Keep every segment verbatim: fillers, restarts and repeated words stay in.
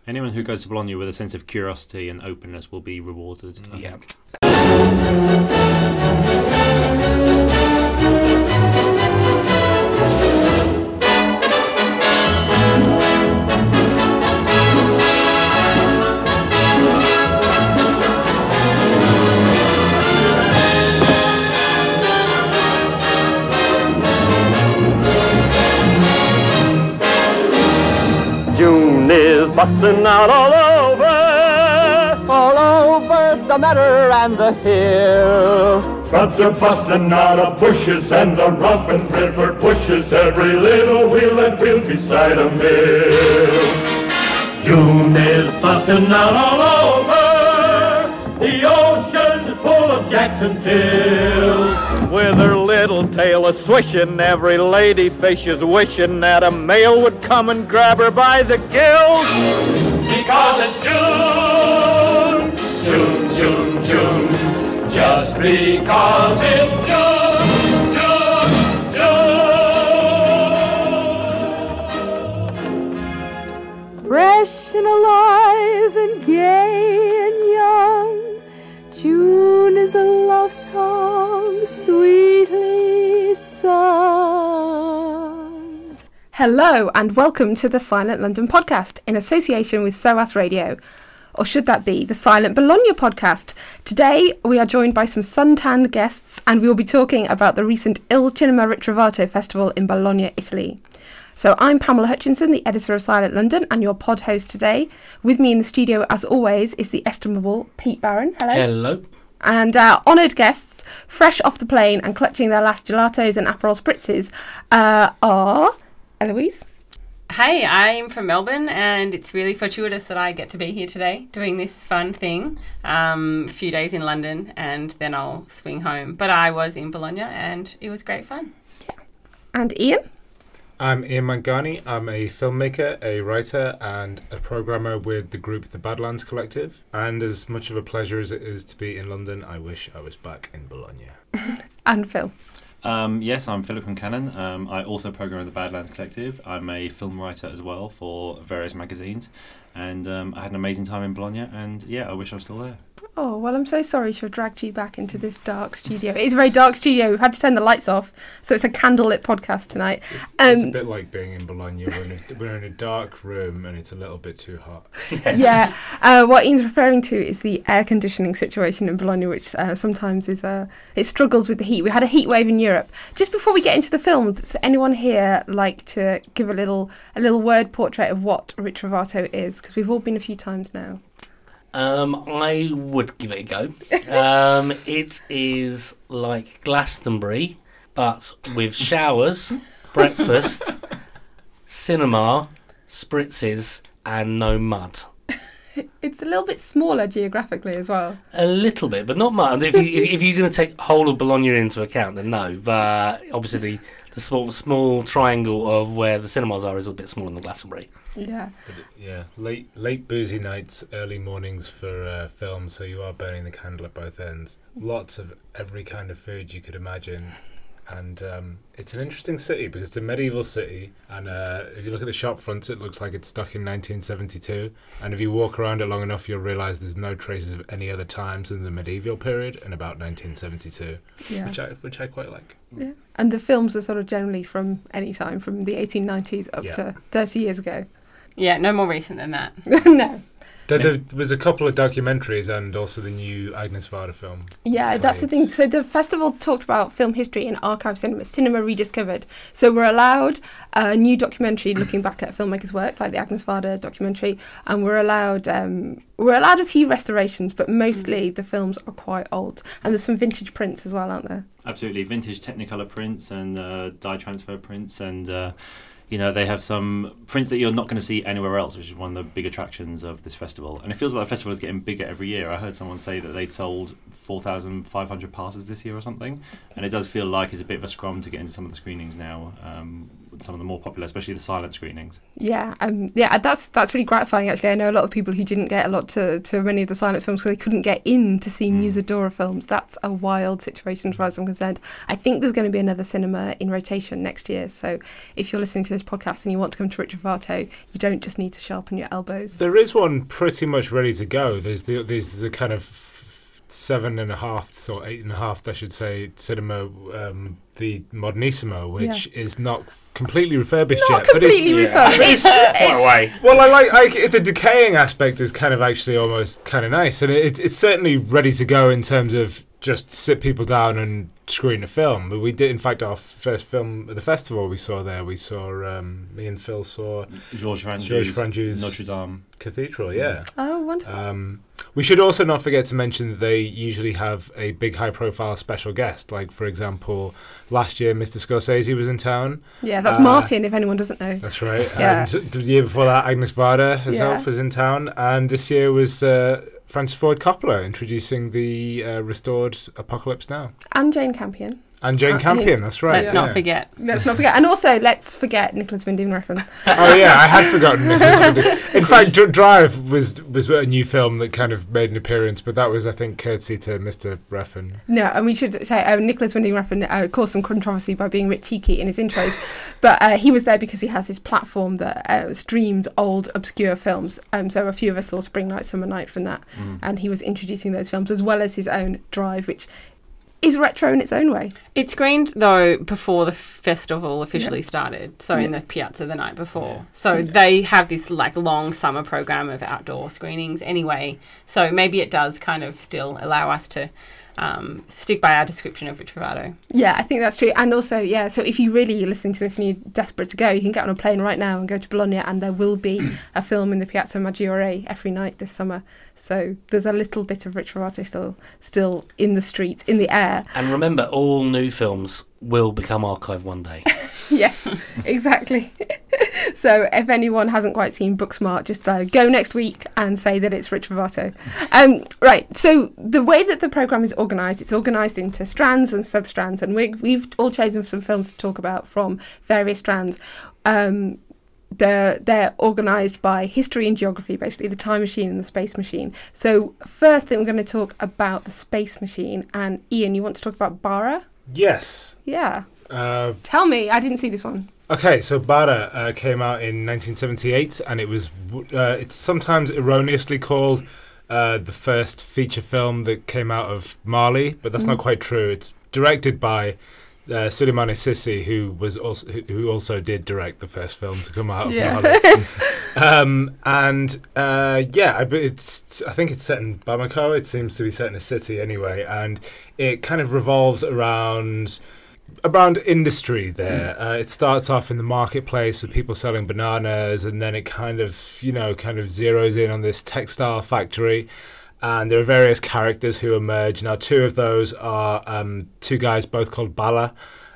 Anyone who goes to Bologna with a sense of curiosity and openness will be rewarded, I Yeah. think. June is busting out all over, all over the meadow and the hill. Buds are busting out of bushes and the romping river pushes every little wheel and wheels beside a mill. June is busting out all over, the ocean is full of jacks and jills. With her little tail a swishing, every lady fish is wishing that a male would come and grab her by the gills. Because it's June, June, June, June, just because it's June, June, June. Fresh and alive and gay and young, June is a love song sweetly sung. Hello and welcome to the Silent London podcast in association with S O A S Radio. Or should that be the Silent Bologna podcast? Today we are joined by some suntanned guests and we will be talking about the recent Il Cinema Ritrovato Festival in Bologna, Italy. So I'm Pamela Hutchinson, the editor of Silent London and your pod host today. With me in the studio, as always, is the estimable Pete Barron. Hello. Hello. And our honoured guests, fresh off the plane and clutching their last gelatos and Aperol spritzes, uh, are Eloise. Hey, I'm from Melbourne and it's really fortuitous that I get to be here today doing this fun thing. Um, a few days in London and then I'll swing home. But I was in Bologna and it was great fun. And Ian. I'm Ian Mangani. I'm a filmmaker, a writer, and a programmer with the group The Badlands Collective. And as much of a pleasure as it is to be in London, I wish I was back in Bologna. And Phil. Um, yes, I'm Philip Concannon. Um, I also program at the Badlands Collective. I'm a film writer as well for various magazines. And um, I had an amazing time in Bologna. And yeah, I wish I was still there. Oh, well, I'm so sorry to have dragged you back into this dark studio. It is a very dark studio. We've had to turn the lights off, so it's a candlelit podcast tonight. It's, Um, it's a bit like being in Bologna. We're in, a, we're in a dark room and it's a little bit too hot. Yeah, uh, what Ian's referring to is the air conditioning situation in Bologna, which uh, sometimes is uh, it struggles with the heat. We had a heat wave in Europe. Just before we get into the films, does anyone here like to give a little a little word portrait of what Ritrovato is? Because we've all been a few times now. Um, I would give it a go. Um, it is like Glastonbury, but with showers, breakfast, cinema, spritzes, and no mud. It's a little bit smaller geographically as well. A little bit, but not much. If, you, if you're going to take whole of Bologna into account, then no. But obviously, the, the small small triangle of where the cinemas are is a bit smaller than Glastonbury. Yeah. Yeah, late late boozy nights, early mornings for uh, film, so you are burning the candle at both ends. Lots of every kind of food you could imagine. And um, it's an interesting city because it's a medieval city, and uh, if you look at the shop fronts, it looks like it's stuck in nineteen seventy-two. And if you walk around it long enough, you'll realise there's no traces of any other times in the medieval period and about nineteen seventy-two, Yeah. which I which I quite like. Yeah. And the films are sort of generally from any time, from the eighteen nineties up Yeah. to thirty years ago. Yeah, no more recent than that. No. There, there was a couple of documentaries and also the new Agnes Varda film. Yeah, that's the thing. So the festival talks about film history and archive cinema, cinema rediscovered. So we're allowed a new documentary looking back at filmmakers' work, like the Agnes Varda documentary, and we're allowed um, we're allowed a few restorations, but mostly mm. the films are quite old. And there's some vintage prints as well, aren't there? Absolutely, vintage Technicolor prints and uh, dye transfer prints and. Uh, You know, they have some prints that you're not going to see anywhere else, which is one of the big attractions of this festival. And it feels like the festival is getting bigger every year. I heard someone say that they sold four thousand five hundred passes this year or something. And it does feel like it's a bit of a scrum to get into some of the screenings now. Um, some of the more popular, especially the silent screenings. Yeah, um, yeah, that's that's really gratifying. Actually, I know a lot of people who didn't get a lot to, to many of the silent films because they couldn't get in to see mm. Musadora films. That's a wild situation, as far as I'm concerned. I think there's going to be another cinema in rotation next year. So if you're listening to this podcast and you want to come to Ritrovato, you don't just need to sharpen your elbows. There is one pretty much ready to go. There's the there's the kind of seven and a half or eight and a half, I should say, cinema, um, the Modernissimo, which yeah. is not f- completely refurbished not yet. completely but refurbished. What a way. Well, I like, like the decaying aspect is kind of actually almost kind of nice, and it, it's certainly ready to go in terms of just sit people down and screen a film. But we did, in fact, our first film at the festival we saw there, we saw, um, me and Phil saw Georges Franju's, Georges Franju's Notre Dame Cathedral, yeah. Oh, wonderful. Um, we should also not forget to mention that they usually have a big high-profile special guest. Like, for example, last year Mister Scorsese was in town. Yeah, that's uh, Martin, if anyone doesn't know. That's right. Yeah. And the year before that, Agnes Varda herself Yeah. was in town. And this year was uh, Francis Ford Coppola introducing the uh, restored Apocalypse Now. And Jane Campion. And Jane Uh, Campion, that's right. Let's yeah. not forget. Let's not forget. And also, let's forget Nicholas Winding Refn. Oh yeah, I had forgotten. Nicholas Winding. In fact, Dr- Drive was was a new film that kind of made an appearance, but that was, I think, courtesy to Mister Refn. No, and we should say uh, Nicholas Winding Refn uh, caused some controversy by being a bit cheeky in his intros, but uh, he was there because he has his platform that uh, streams old, obscure films. Um, so a few of us saw Spring Night, Summer Night from that, mm. and he was introducing those films as well as his own Drive, which is retro in its own way. It screened, though, before the festival officially yeah. started, so yeah. in the Piazza the night before. Yeah. So yeah. they have this like long summer program of outdoor screenings anyway. So maybe it does kind of still allow us to um, stick by our description of Ritrovato. Yeah, I think that's true. And also, yeah, so if you really are listening to this and you're desperate to go, you can get on a plane right now and go to Bologna, and there will be a film in the Piazza Maggiore every night this summer. So there's a little bit of Ritrovato still still in the streets, in the air. And remember, all new films will become archive one day. Yes, exactly. So if anyone hasn't quite seen Booksmart, just uh, go next week and say that it's Ritrovato. Um, right, so the way that the programme is organised, it's organised into strands and sub-strands, and we, we've all chosen some films to talk about from various strands. Um, they're, they're organised by history and geography, basically, the time machine and the space machine. So first thing, we're going to talk about the space machine. And Ian, you want to talk about Bara? Yes. Yeah. Uh, Tell me, I didn't see this one. Okay, so Bara uh, came out in nineteen seventy-eight, and it was uh, it's sometimes erroneously called uh, the first feature film that came out of Mali, but that's mm. not quite true. It's directed by uh, Souleymane Sissi, who was also who also did direct the first film to come out of yeah. Mali. um, and uh, yeah, it's I think it's set in Bamako. It seems to be set in a city anyway, and it kind of revolves around. around industry there. Uh, it starts off in the marketplace with people selling bananas, and then it kind of, you know, kind of zeroes in on this textile factory. And there are various characters who emerge. Now, two of those are um, two guys, both called Bala,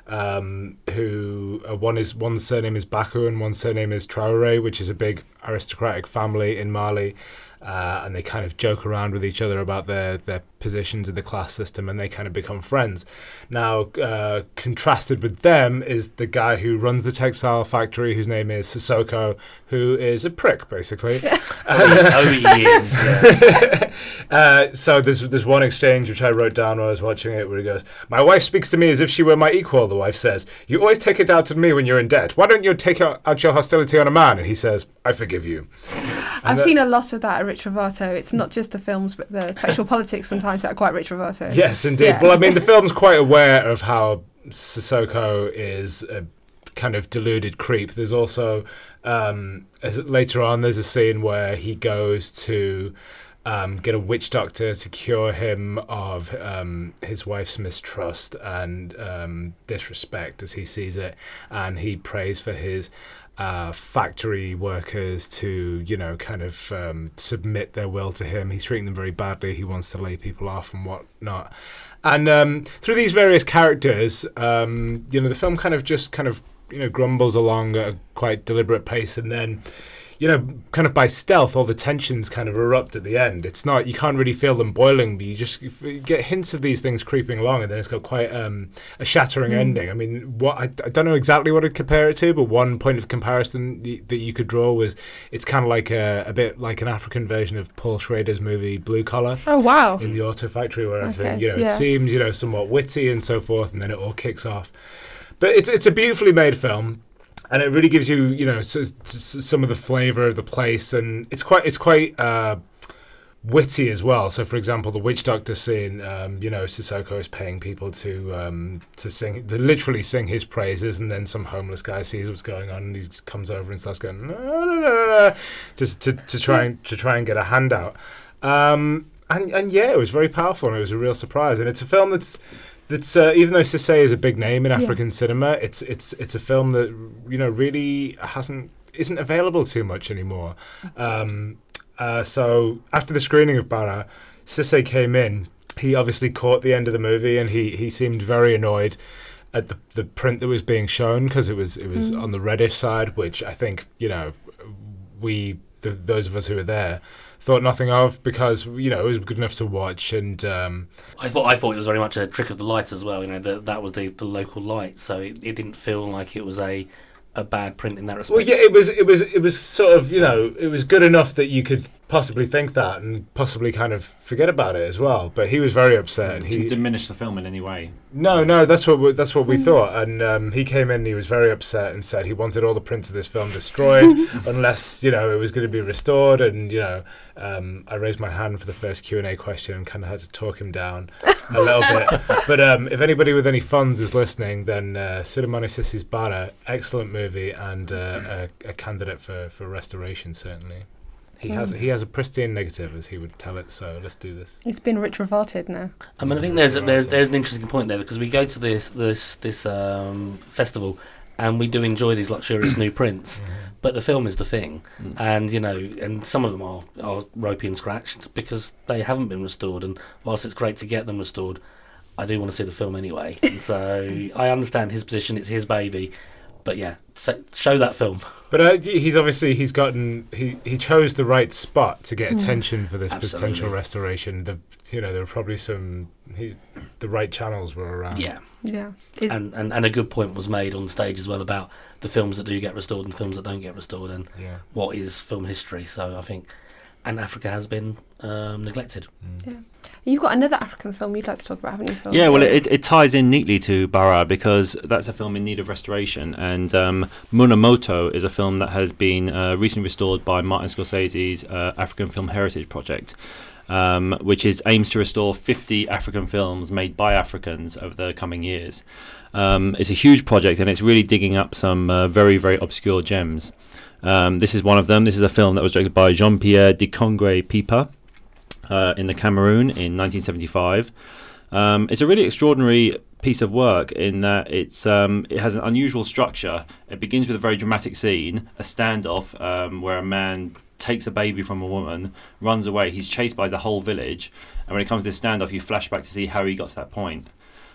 um, who uh, one is one's surname is Baku and one's surname is Traoré, which is a big aristocratic family in Mali. Uh, and they kind of joke around with each other about their, their positions in the class system, and they kind of become friends. Now, uh, contrasted with them is the guy who runs the textile factory, whose name is Sissoko, who is a prick, basically. Oh, he is. Yeah. uh, so there's there's one exchange which I wrote down while I was watching it, where he goes, "My wife speaks to me as if she were my equal," the wife says. "You always take it out on me when you're in debt. Why don't you take out your hostility on a man?" And he says, "I forgive you." I've that, seen a lot of that at Ritrovato. It's not just the films, but the sexual politics sometimes that are quite Ritrovato. Yes, indeed. Yeah. Well, I mean, the film's quite aware of how Sissoko is a kind of deluded creep. There's also, um, as, later on, there's a scene where he goes to um, get a witch doctor to cure him of um, his wife's mistrust and um, disrespect, as he sees it, and he prays for his Uh, factory workers to, you know, kind of um, submit their will to him. He's treating them very badly. He wants to lay people off and whatnot. And um, through these various characters, um, you know, the film kind of just kind of, you know, grumbles along at a quite deliberate pace. And then, you know, kind of by stealth, all the tensions kind of erupt at the end. It's not, you can't really feel them boiling, but you just you get hints of these things creeping along, and then it's got quite um, a shattering mm. ending. I mean, what I, I don't know exactly what I'd compare it to, but one point of comparison th- that you could draw was it's kind of like a, a bit like an African version of Paul Schrader's movie Blue Collar. Oh, wow. In the Auto Factory, where everything, okay. you know, yeah. it seems, you know, somewhat witty and so forth, and then it all kicks off. But it's it's a beautifully made film, and it really gives you, you know, so, so, some of the flavour of the place, and it's quite it's quite uh, witty as well. So, for example, the witch doctor scene, um, you know, Sissoko is paying people to um, to sing, to literally sing his praises, and then some homeless guy sees what's going on, and he just comes over and starts going, no, no, no, no, just to to try and to try and get a handout. Um, and and yeah, it was very powerful, and it was a real surprise. And it's a film that's. That's uh, even though Cissé is a big name in African yeah. cinema, it's it's it's a film that, you know, really hasn't isn't available too much anymore. Um, uh, so after the screening of Bara, Cissé came in. He obviously caught the end of the movie, and he, he seemed very annoyed at the the print that was being shown, because it was it was mm. on the reddish side, which I think, you know, we the, those of us who were there thought nothing of, because, you know, it was good enough to watch. And um, I thought I thought it was very much a trick of the light as well. You know, that that was the, the local light, so it, it didn't feel like it was a a bad print in that respect. Well, yeah, it was it was it was sort of, you know, it was good enough that you could possibly think that and possibly kind of forget about it as well. But he was very upset. And he he diminished the film in any way. No, no, that's what we, that's what we thought. And um, he came in, and he was very upset and said he wanted all the prints of this film destroyed unless, you know, it was going to be restored. And, you know, um, I raised my hand for the first Q and A question and kind of had to talk him down a little bit. But um, if anybody with any funds is listening, then uh, Sulemana Sissy's Bara, excellent movie, and uh, a, a candidate for, for restoration, certainly. He mm. has he has a pristine negative, as he would tell it. So let's do this. It's been rich revolted now. I mean, I think there's there's there's an interesting point there, because we go to this this this um, festival, and we do enjoy these luxurious new prints, mm-hmm. but the film is the thing, mm. and you know, and some of them are are ropey and scratched because they haven't been restored. And whilst it's great to get them restored, I do want to see the film anyway. And so I understand his position; it's his baby. But yeah, so, show that film. But uh, he's obviously he's gotten he, he chose the right spot to get mm. attention for this Absolutely. potential restoration. The you know there were probably some he's, the right channels were around. Yeah, yeah, and, and and a good point was made on stage as well about the films that do get restored and films that don't get restored, and yeah. what is film history. So I think, and Africa has been um, neglected. Mm. Yeah. You've got another African film you'd like to talk about, haven't you, Phil? Yeah, well, it, it ties in neatly to Bara, because that's a film in need of restoration. And um, Munamoto is a film that has been uh, recently restored by Martin Scorsese's uh, African Film Heritage Project, um, which is aims to restore fifty African films made by Africans over the coming years. Um, it's a huge project, and it's really digging up some uh, very, very obscure gems. Um, this is one of them. This is a film that was directed by Jean-Pierre Dikongwe Pipa. Uh, in the Cameroon in nineteen seventy-five. Um, it's a really extraordinary piece of work in that it's um, it has an unusual structure. It begins with a very dramatic scene, a standoff um, where a man takes a baby from a woman, runs away. He's chased by the whole village, and when it comes to this standoff, you flash back to see how he got to that point.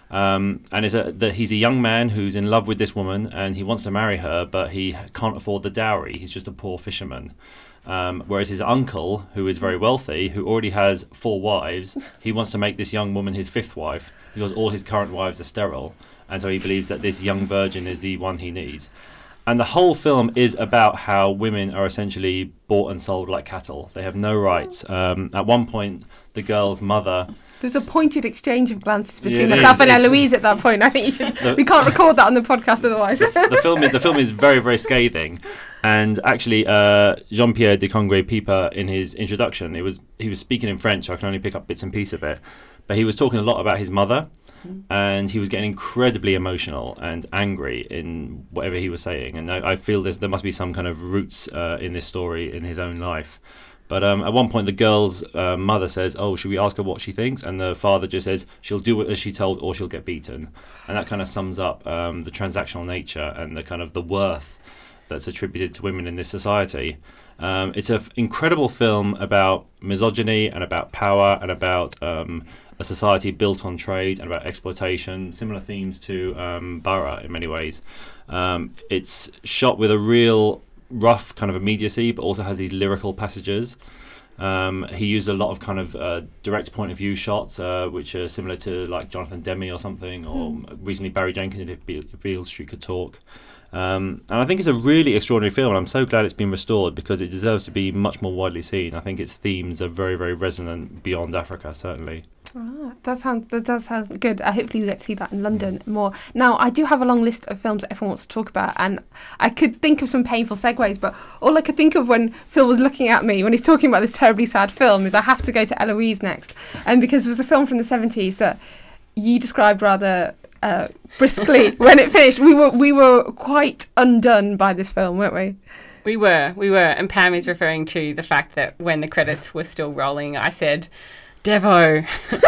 Um, and it's a, the, he's a young man who's in love with this woman, and he wants to marry her, but he can't afford the dowry. He's just a poor fisherman. Um, whereas his uncle, who is very wealthy, who already has four wives, he wants to make this young woman his fifth wife, because all his current wives are sterile, and so he believes that this young virgin is the one he needs. And the whole film is about how women are essentially bought and sold like cattle. They have no rights. Um, at one point, the girl's mother... There's a pointed exchange of glances between yeah, myself is, and Eloise at that point. I think you should. The, we can't record that on the podcast otherwise. The, the film, is, the film is very, very scathing, and actually, uh, Jean-Pierre Dikongwe Pipa, in his introduction, it was he was speaking in French, so I can only pick up bits and pieces of it. But he was talking a lot about his mother, mm. and he was getting incredibly emotional and angry in whatever he was saying. And I, I feel there's, there must be some kind of roots uh, in this story in his own life. But um, at one point, the girl's uh, mother says, oh, should we ask her what she thinks? And the father just says, she'll do it as she told, or she'll get beaten. And that kind of sums up um, the transactional nature and the kind of the worth that's attributed to women in this society. Um, it's an f- incredible film about misogyny and about power and about um, a society built on trade and about exploitation, similar themes to um, Bara in many ways. Um, it's shot with a real rough kind of immediacy, but also has these lyrical passages. Um, he used a lot of kind of uh, direct point of view shots, uh, which are similar to like Jonathan Demme or something, or mm. recently Barry Jenkins did If Beale, if Beale Street Could Talk. Um, and I think it's a really extraordinary film, and I'm so glad it's been restored because it deserves to be much more widely seen. I think its themes are very, very resonant beyond Africa, certainly. Ah, that sounds that does sound good. Uh, hopefully we get to see that in London more. Now, I do have a long list of films that everyone wants to talk about, and I could think of some painful segues, but all I could think of when Phil was looking at me when he's talking about this terribly sad film is I have to go to Eloise next, and because it was a film from the seventies that you described rather uh, briskly when it finished. We were we were quite undone by this film, weren't we? We were, we were, and Pam is referring to the fact that when the credits were still rolling, I said, Devo,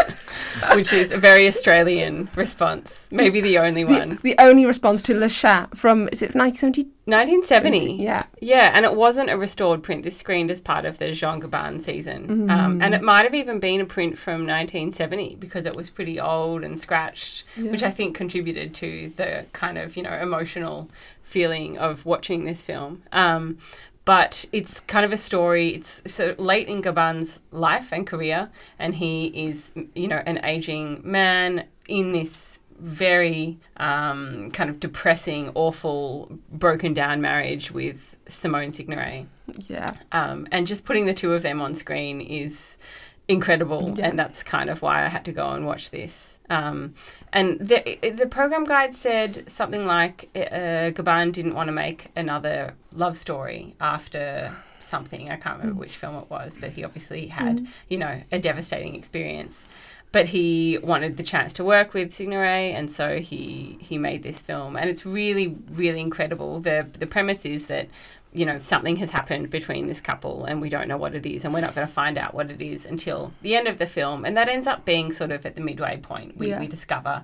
which is a very Australian response, maybe the only one. The, the only response to Le Chat from, is it nineteen seventy? nineteen seventy. Yeah. Yeah, and it wasn't a restored print. This screened as part of the Jean Gabin season. Mm. Um, and it might have even been a print from nineteen seventy because it was pretty old and scratched, yeah. which I think contributed to the kind of, you know, emotional feeling of watching this film. Um, But it's kind of a story, it's so late in Gabin's life and career, and he is, you know, an aging man in this very um, kind of depressing, awful, broken down marriage with Simone Signoret. Yeah. Um, and just putting the two of them on screen is incredible, yeah. and that's kind of why I had to go and watch this. Um, and the the program guide said something like uh, Gabin didn't want to make another love story after something. I can't remember mm. which film it was, but he obviously had, mm. you know, a devastating experience. But he wanted the chance to work with Signoret, and so he he made this film. And it's really, really incredible. The the premise is that, you know, something has happened between this couple and we don't know what it is, and we're not going to find out what it is until the end of the film. And that ends up being sort of at the midway point. We, yeah. we discover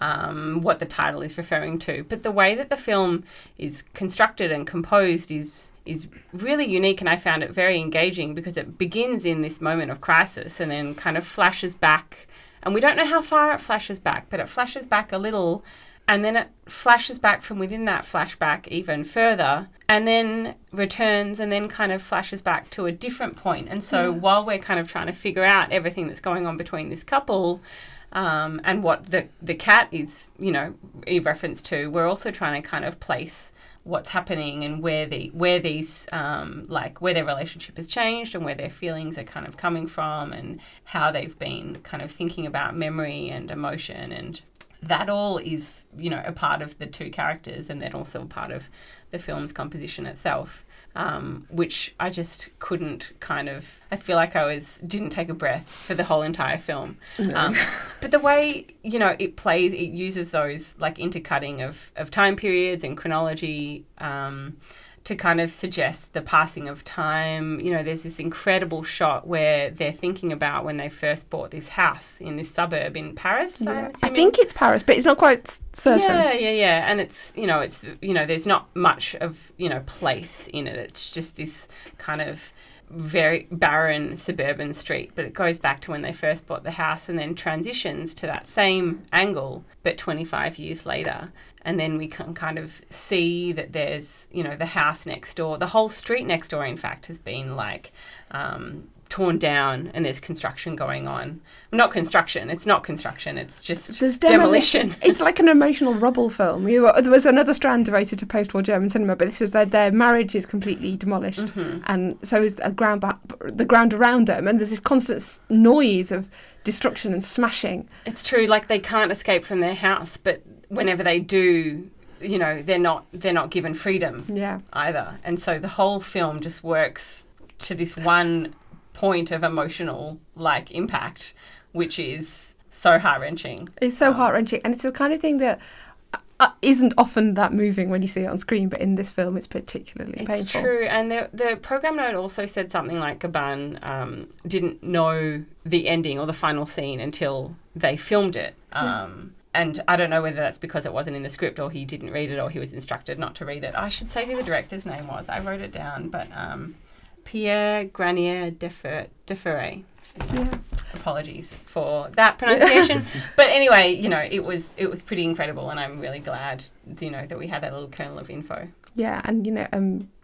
um, what the title is referring to. But the way that the film is constructed and composed is is really unique, and I found it very engaging because it begins in this moment of crisis and then kind of flashes back. And we don't know how far it flashes back, but it flashes back a little, and then it flashes back from within that flashback even further, and then returns and then kind of flashes back to a different point. And so yeah. while we're kind of trying to figure out everything that's going on between this couple um, and what the, the cat is, you know, in reference to, we're also trying to kind of place what's happening and where the where these um, like where their relationship has changed and where their feelings are kind of coming from and how they've been kind of thinking about memory and emotion, and that all is, you know, a part of the two characters and then also a part of the film's composition itself, um, which I just couldn't kind of, I feel like I was, didn't take a breath for the whole entire film. No. Um, but the way, you know, it plays, it uses those like intercutting of, of time periods and chronology um, to kind of suggest the passing of time. You know, there's this incredible shot where they're thinking about when they first bought this house in this suburb in Paris. Yeah. I think it's Paris, but it's not quite certain. Yeah, yeah, yeah. And it's, you know, it's, you know, there's not much of, you know, place in it. It's just this kind of very barren suburban street, but it goes back to when they first bought the house and then transitions to that same angle, but twenty-five years later. And then we can kind of see that there's, you know, the house next door, the whole street next door, in fact, has been like um, torn down and there's construction going on. Not construction, it's not construction, it's just there's demolition. demolition. It's like an emotional rubble film. You were, there was another strand devoted to post-war German cinema, but this was their, their marriage is completely demolished, mm-hmm. and so is the ground, the ground around them, and there's this constant noise of destruction and smashing. It's true, like they can't escape from their house, but whenever they do, you know, they're not they're not given freedom yeah. either. And so the whole film just works to this one point of emotional like impact, which is so heart-wrenching. It's so um, heart-wrenching, and it's the kind of thing that uh, isn't often that moving when you see it on screen, but in this film it's particularly it's painful. It's true, and the the program note also said something like Gabin um, didn't know the ending or the final scene until they filmed it. Um, yeah. And I don't know whether that's because it wasn't in the script or he didn't read it or he was instructed not to read it. I should say who the director's name was. I wrote it down, but um, Pierre Granier Deferret. Yeah. Apologies for that pronunciation. But anyway, you know, it was it was pretty incredible, and I'm really glad, you know, that we had that little kernel of info. Yeah, and, you know, um,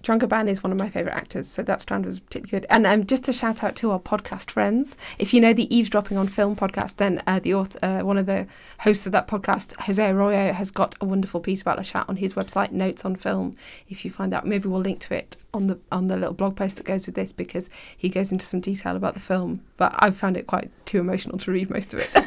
John Gabban is one of my favourite actors, so that strand was particularly good. And um, just a shout out to our podcast friends. If you know the Eavesdropping on Film podcast, then uh, the author, uh, one of the hosts of that podcast, Jose Arroyo, has got a wonderful piece about Le Chat on his website, Notes on Film. If you find that, maybe we'll link to it on the on the little blog post that goes with this, because he goes into some detail about the film. But I found it quite too emotional to read most of it.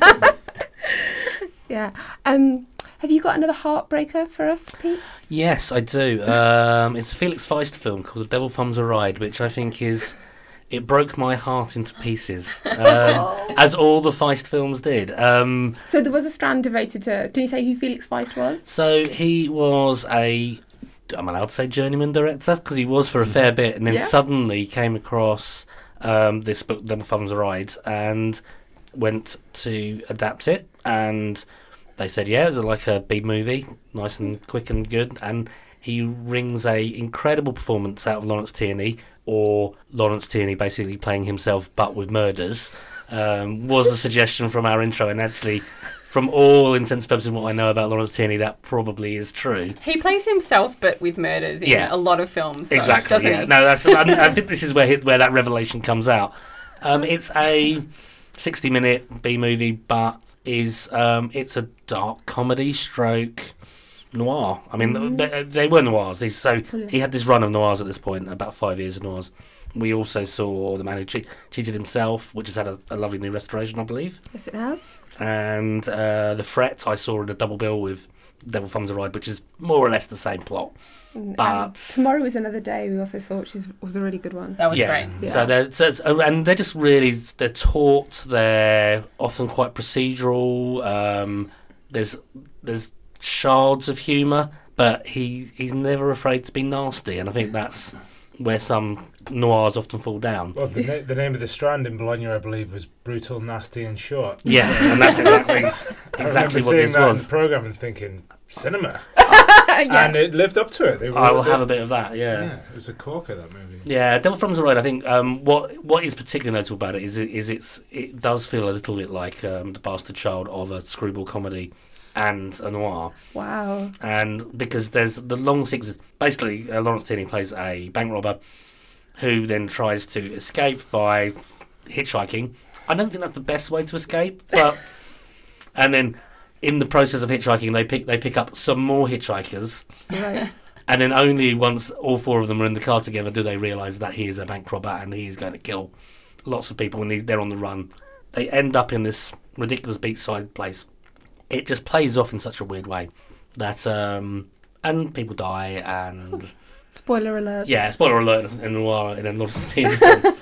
Yeah. Um, have you got another heartbreaker for us, Pete? Yes, I do. Um, it's a Felix Feist film called The Devil Thumbs a Ride, which I think is... It broke my heart into pieces, um, as all the Feist films did. Um, So there was a strand devoted to... Can you say who Felix Feist was? so he was a... I'm allowed to say journeyman director, because he was for a fair bit, and then Yeah. suddenly came across um, this book, The Devil Thumbs a Ride, and went to adapt it, and they said, yeah, it was like a B movie, nice and quick and good, and he wrings a incredible performance out of Lawrence Tierney, or Lawrence Tierney basically playing himself but with murders, um, was the suggestion from our intro, and actually, from all intents and purposes and what I know about Lawrence Tierney, that probably is true. He plays himself, but with murders in Yeah. a lot of films. Though, Exactly. doesn't Yeah. he? No, that's. I, I think this is where he, where that revelation comes out. Um, it's a sixty-minute B movie, but is um, it's a dark comedy stroke noir. I mean, Mm-hmm. they, they were noirs. These, so he had this run of noirs at this point, about five years of noirs. We also saw The Man Who che- Cheated Himself, which has had a, a lovely new restoration, I believe. Yes, it has. And uh, The Fret I saw in a double bill with Devil Thumbs a Ride, which is more or less the same plot. And But Tomorrow Is Another Day, we also saw, which is, was a really good one. That was yeah. great. Yeah. So they're so it's, oh, and they're just really they're taut. They're often quite procedural. Um, there's there's shards of humour, but he he's never afraid to be nasty, and I think that's where some noirs often fall down. Well, the, na- the name of the strand in Bologna, I believe, was Brutal, Nasty and Short. Yeah, and that's exactly I exactly remember what seeing this that in was. the programme and thinking, cinema. Yeah. And it lived up to it. They were, I will they- have a bit of that. Yeah. Yeah, it was a corker, that movie. Yeah, Devil Thumbs a Ride. I think um, what what is particularly notable about it is it, is it's it does feel a little bit like um, the bastard child of a screwball comedy and a noir, Wow. and because there's the long sequences. Basically, uh, Lawrence Tierney plays a bank robber who then tries to escape by hitchhiking. I don't think that's the best way to escape, but and then in the process of hitchhiking, they pick they pick up some more hitchhikers. Right. And then only once all four of them are in the car together do they realise that he is a bank robber and he is going to kill lots of people and they're on the run. They end up in this ridiculous beachside place. It just plays off in such a weird way that um, and people die and Spoiler alert. yeah, spoiler alert in noir in a Lawrence Tierney film.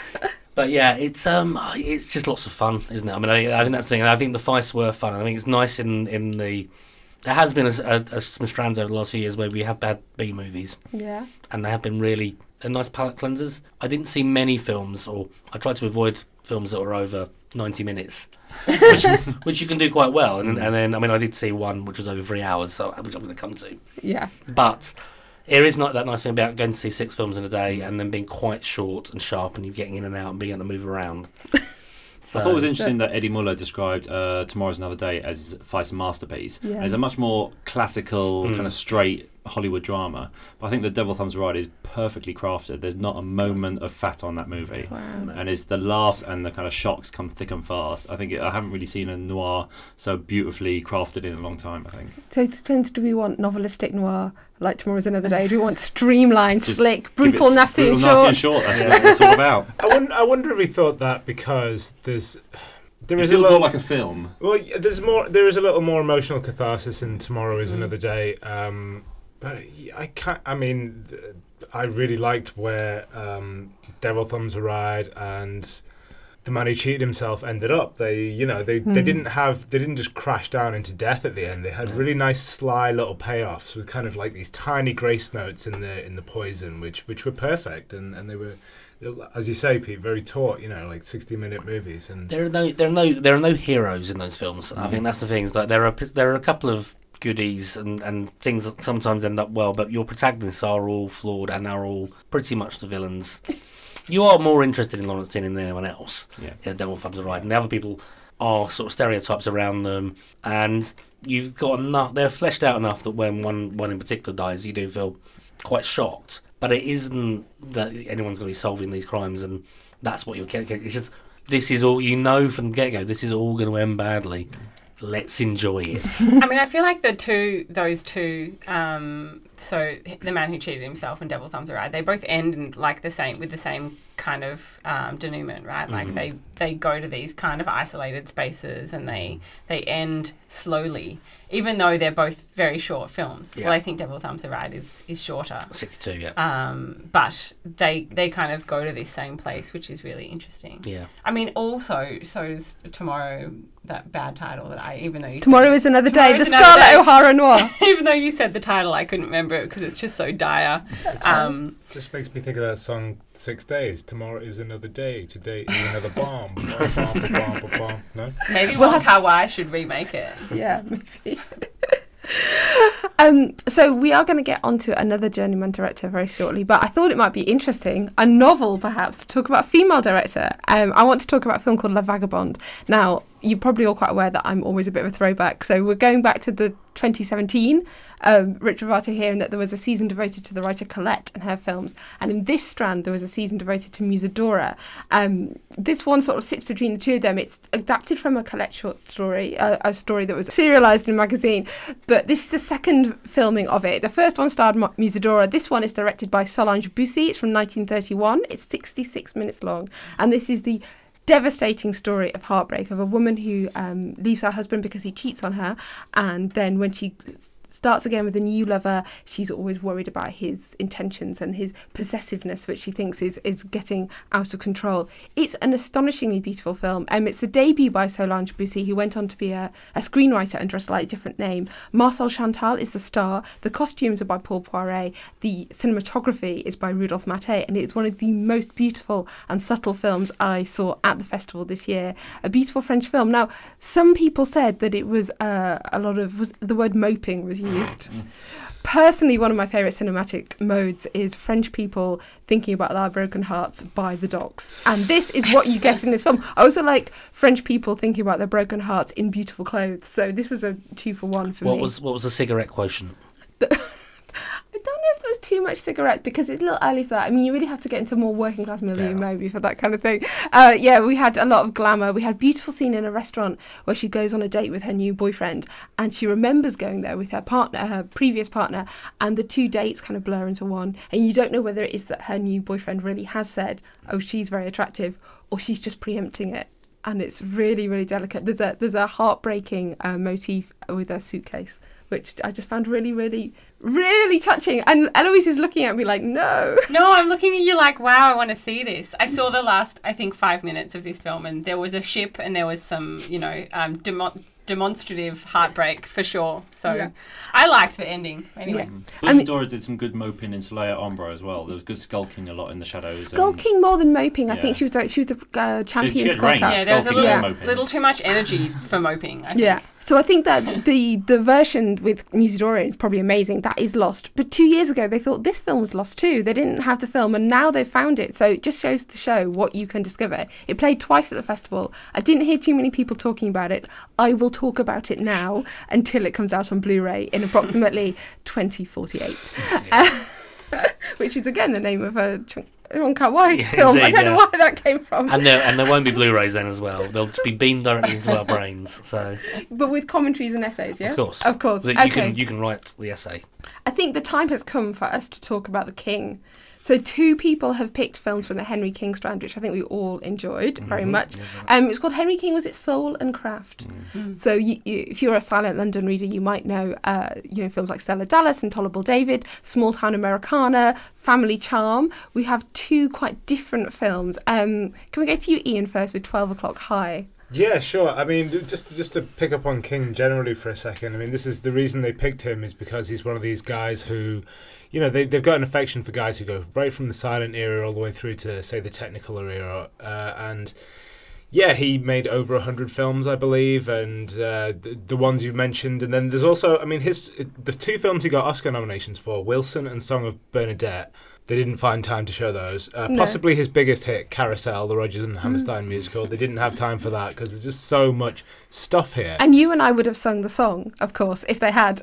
But yeah, it's um, it's just lots of fun, isn't it? I mean, I, I think that's the thing. I think the fights were fun. I think it's nice in in the. There has been a, a, a, some strands over the last few years where we have had B movies, Yeah. and they have been really a nice palate cleansers. I didn't see many films, or I tried to avoid films that were over ninety minutes, which, which you can do quite well. And, and then, I mean, I did see one which was over three hours, so which I'm going to come to. Yeah. But there is not that nice thing about going to see six films in a day and then being quite short and sharp, and you getting in and out and being able to move around. So, I thought it was interesting that Eddie Muller described uh, Tomorrow's Another Day as Feist's masterpiece. Yeah. It's a much more classical, Mm. kind of straight Hollywood drama. But I think The Devil Thumbs a Ride is perfectly crafted. There's not a moment of fat on that movie. Wow. And it's the laughs and the kind of shocks come thick and fast. I think it, I haven't really seen a noir so beautifully crafted in a long time, I think. So it depends, do we want novelistic noir, like Tomorrow's Another Day? Do we want streamlined, Just slick, Give brutal, it- nasty, brutal, and nasty short? and short. That's what it's all about. I wonder, I wonder if he thought that because there's... There It is a feels little, more like a film. well, y- there's more. There is a little more emotional catharsis in Tomorrow Is Mm. Another Day. Um, but y- I can't. I mean, th- I really liked where um, Devil Thumbs a Ride and The Man Who Cheated Himself ended up. They, you know, they, they Mm. didn't have. They didn't just crash down into death at the end. They had really nice, sly little payoffs with kind of like these tiny grace notes in the in the poison, which which were perfect, and, and they were. As you say, Pete, very taut. You know, like sixty-minute movies, and there are no, there are no, there are no heroes in those films. I think that's the thing. Is like there are, there are a couple of goodies and, and things that sometimes end up well, but your protagonists are all flawed and are all pretty much the villains. You are more interested in Lawrence Tierney than anyone else. Yeah. In Devil Thumbs a Ride, and the other people are sort of stereotypes around them, and you've got enough. They're fleshed out enough that when one one in particular dies, you do feel quite shocked. but it isn't that anyone's going to be solving these crimes, and that's what you're getting. It's just, this is all, you know from the get-go, this is all going to end badly. Let's enjoy it. I mean, I feel like the two, those two, um, so The Man Who Cheated Himself and Devil Thumbs a Ride, they both end in like the same, with the same kind of um, denouement, right? Like mm-hmm. they, they go to these kind of isolated spaces and they they end slowly, even though they're both very short films. Yeah. Well, I think Devil Thumbs a Ride is, is shorter. sixty-two, yeah. Um, but they they kind of go to this same place, which is really interesting. Yeah. I mean, also, so does Tomorrow, that bad title that I, even though you Tomorrow said, is Another Tomorrow Day, is the Another Scarlett Day. O'Hara noir. Even though you said the title, I couldn't remember it because it's just so dire. Um, just makes me think of that song Six Days. Tomorrow is another day. Today is another bomb. bomb, bomb, bomb, bomb, bomb. No? Maybe Wong Kar-wai should remake it. Yeah, maybe. um, so we are going to get onto another journeyman director very shortly, but I thought it might be interesting, a novel perhaps, to talk about a female director. Um, I want to talk about a film called La Vagabonde. Now, you're probably all quite aware that I'm always a bit of a throwback, so we're going back to the twenty seventeen, um, Rich Rovato here, and that there was a season devoted to the writer Colette and her films, and in this strand there was a season devoted to Musadora. Um, this one sort of sits between the two of them. It's adapted from a Colette short story, uh, a story that was serialised in a magazine, but this is the second filming of it. The first one starred Musadora. This one is directed by Solange Bussy. It's from nineteen thirty-one. It's sixty-six minutes long, and this is the devastating story of heartbreak of a woman who um, leaves her husband because he cheats on her, and then when she starts again with a new lover, she's always worried about his intentions and his possessiveness, which she thinks is is getting out of control. It's an astonishingly beautiful film. Um, it's the debut by Solange Bussy, who went on to be a, a screenwriter under a slightly different name. Marcel Chantal is the star. The costumes are by Paul Poiret. The cinematography is by Rudolph Maté, and it's one of the most beautiful and subtle films I saw at the festival this year. A beautiful French film. Now, some people said that it was uh, a lot of was the word moping was used. Personally, one of my favourite cinematic modes is French people thinking about their broken hearts by the docks. And this is what you get in this film. I also like French people thinking about their broken hearts in beautiful clothes. So this was a two for one for what me. Was, what was the cigarette quotient? I don't know if there was too much cigarette because it's a little early for that. I mean, you really have to get into more working class milieu Yeah. maybe for that kind of thing. Uh, yeah, we had a lot of glamour. We had a beautiful scene in a restaurant where she goes on a date with her new boyfriend, and she remembers going there with her partner, her previous partner, and the two dates kind of blur into one. And you don't know whether it is that her new boyfriend really has said, oh, she's very attractive, or she's just preempting it. And it's really, really delicate. There's a there's a heartbreaking uh, motif with a suitcase, which I just found really, really, really touching. And Eloise is looking at me like, no. No, I'm looking at you like, wow, I want to see this. I saw the last, I think, five minutes of this film, and there was a ship and there was some, you know, um, demo- demonstrative heartbreak for sure. So Yeah. I liked the ending. Anyway. I mean- Dora did some good moping in Soleil Ombre as well. There was good skulking a lot in the shadows. and- Skulking more than moping. I Yeah. think she was a, she was a uh, champion She- she had range. skulker. Yeah, there was a Skulking little, and moping. little too much energy for moping, I think. Yeah. So I think that the the version with Musadora is probably amazing. That is lost. But two years ago, they thought this film was lost too. They didn't have the film, and now they've found it. So it just shows to show what you can discover. It played twice at the festival. I didn't hear too many people talking about it. I will talk about it now until it comes out on Blu-ray in approximately twenty forty-eight. Uh, which is, again, the name of a chunk. Wong Kar-wai Yeah, film. I indeed, don't know yeah. why that came from. And there, and there won't be Blu-rays then as well. They'll just be beamed directly into our brains. So, But with commentaries and essays, yes? of course, Of course. That Okay. you can you can write the essay. I think the time has come for us to talk about The King. So two people have picked films from the Henry King strand, which I think we all enjoyed very much. Um, it's called Henry King, was it Soul and Craft? Mm. So you, you, if you're a Silent London reader, you might know uh, you know films like Stella Dallas, Intolerable David, Small Town Americana, Family Charm. We have two quite different films. Um, can we go to you, Ian, first with twelve o'clock High? Yeah, sure. I mean, just just to pick up on King generally for a second. I mean, this is the reason they picked him is because he's one of these guys who, you know, they they've got an affection for guys who go right from the silent era all the way through to say the Technicolor era, uh, and yeah, he made over a hundred films, I believe, and uh, the, the ones you mentioned, and then there's also, I mean, his the two films he got Oscar nominations for, Wilson and Song of Bernadette. They didn't find time to show those. Uh, No. Possibly his biggest hit, Carousel, the Rodgers and Hammerstein musical. They didn't have time for that because there's just so much stuff here. And you and I would have sung the song, of course, if they had.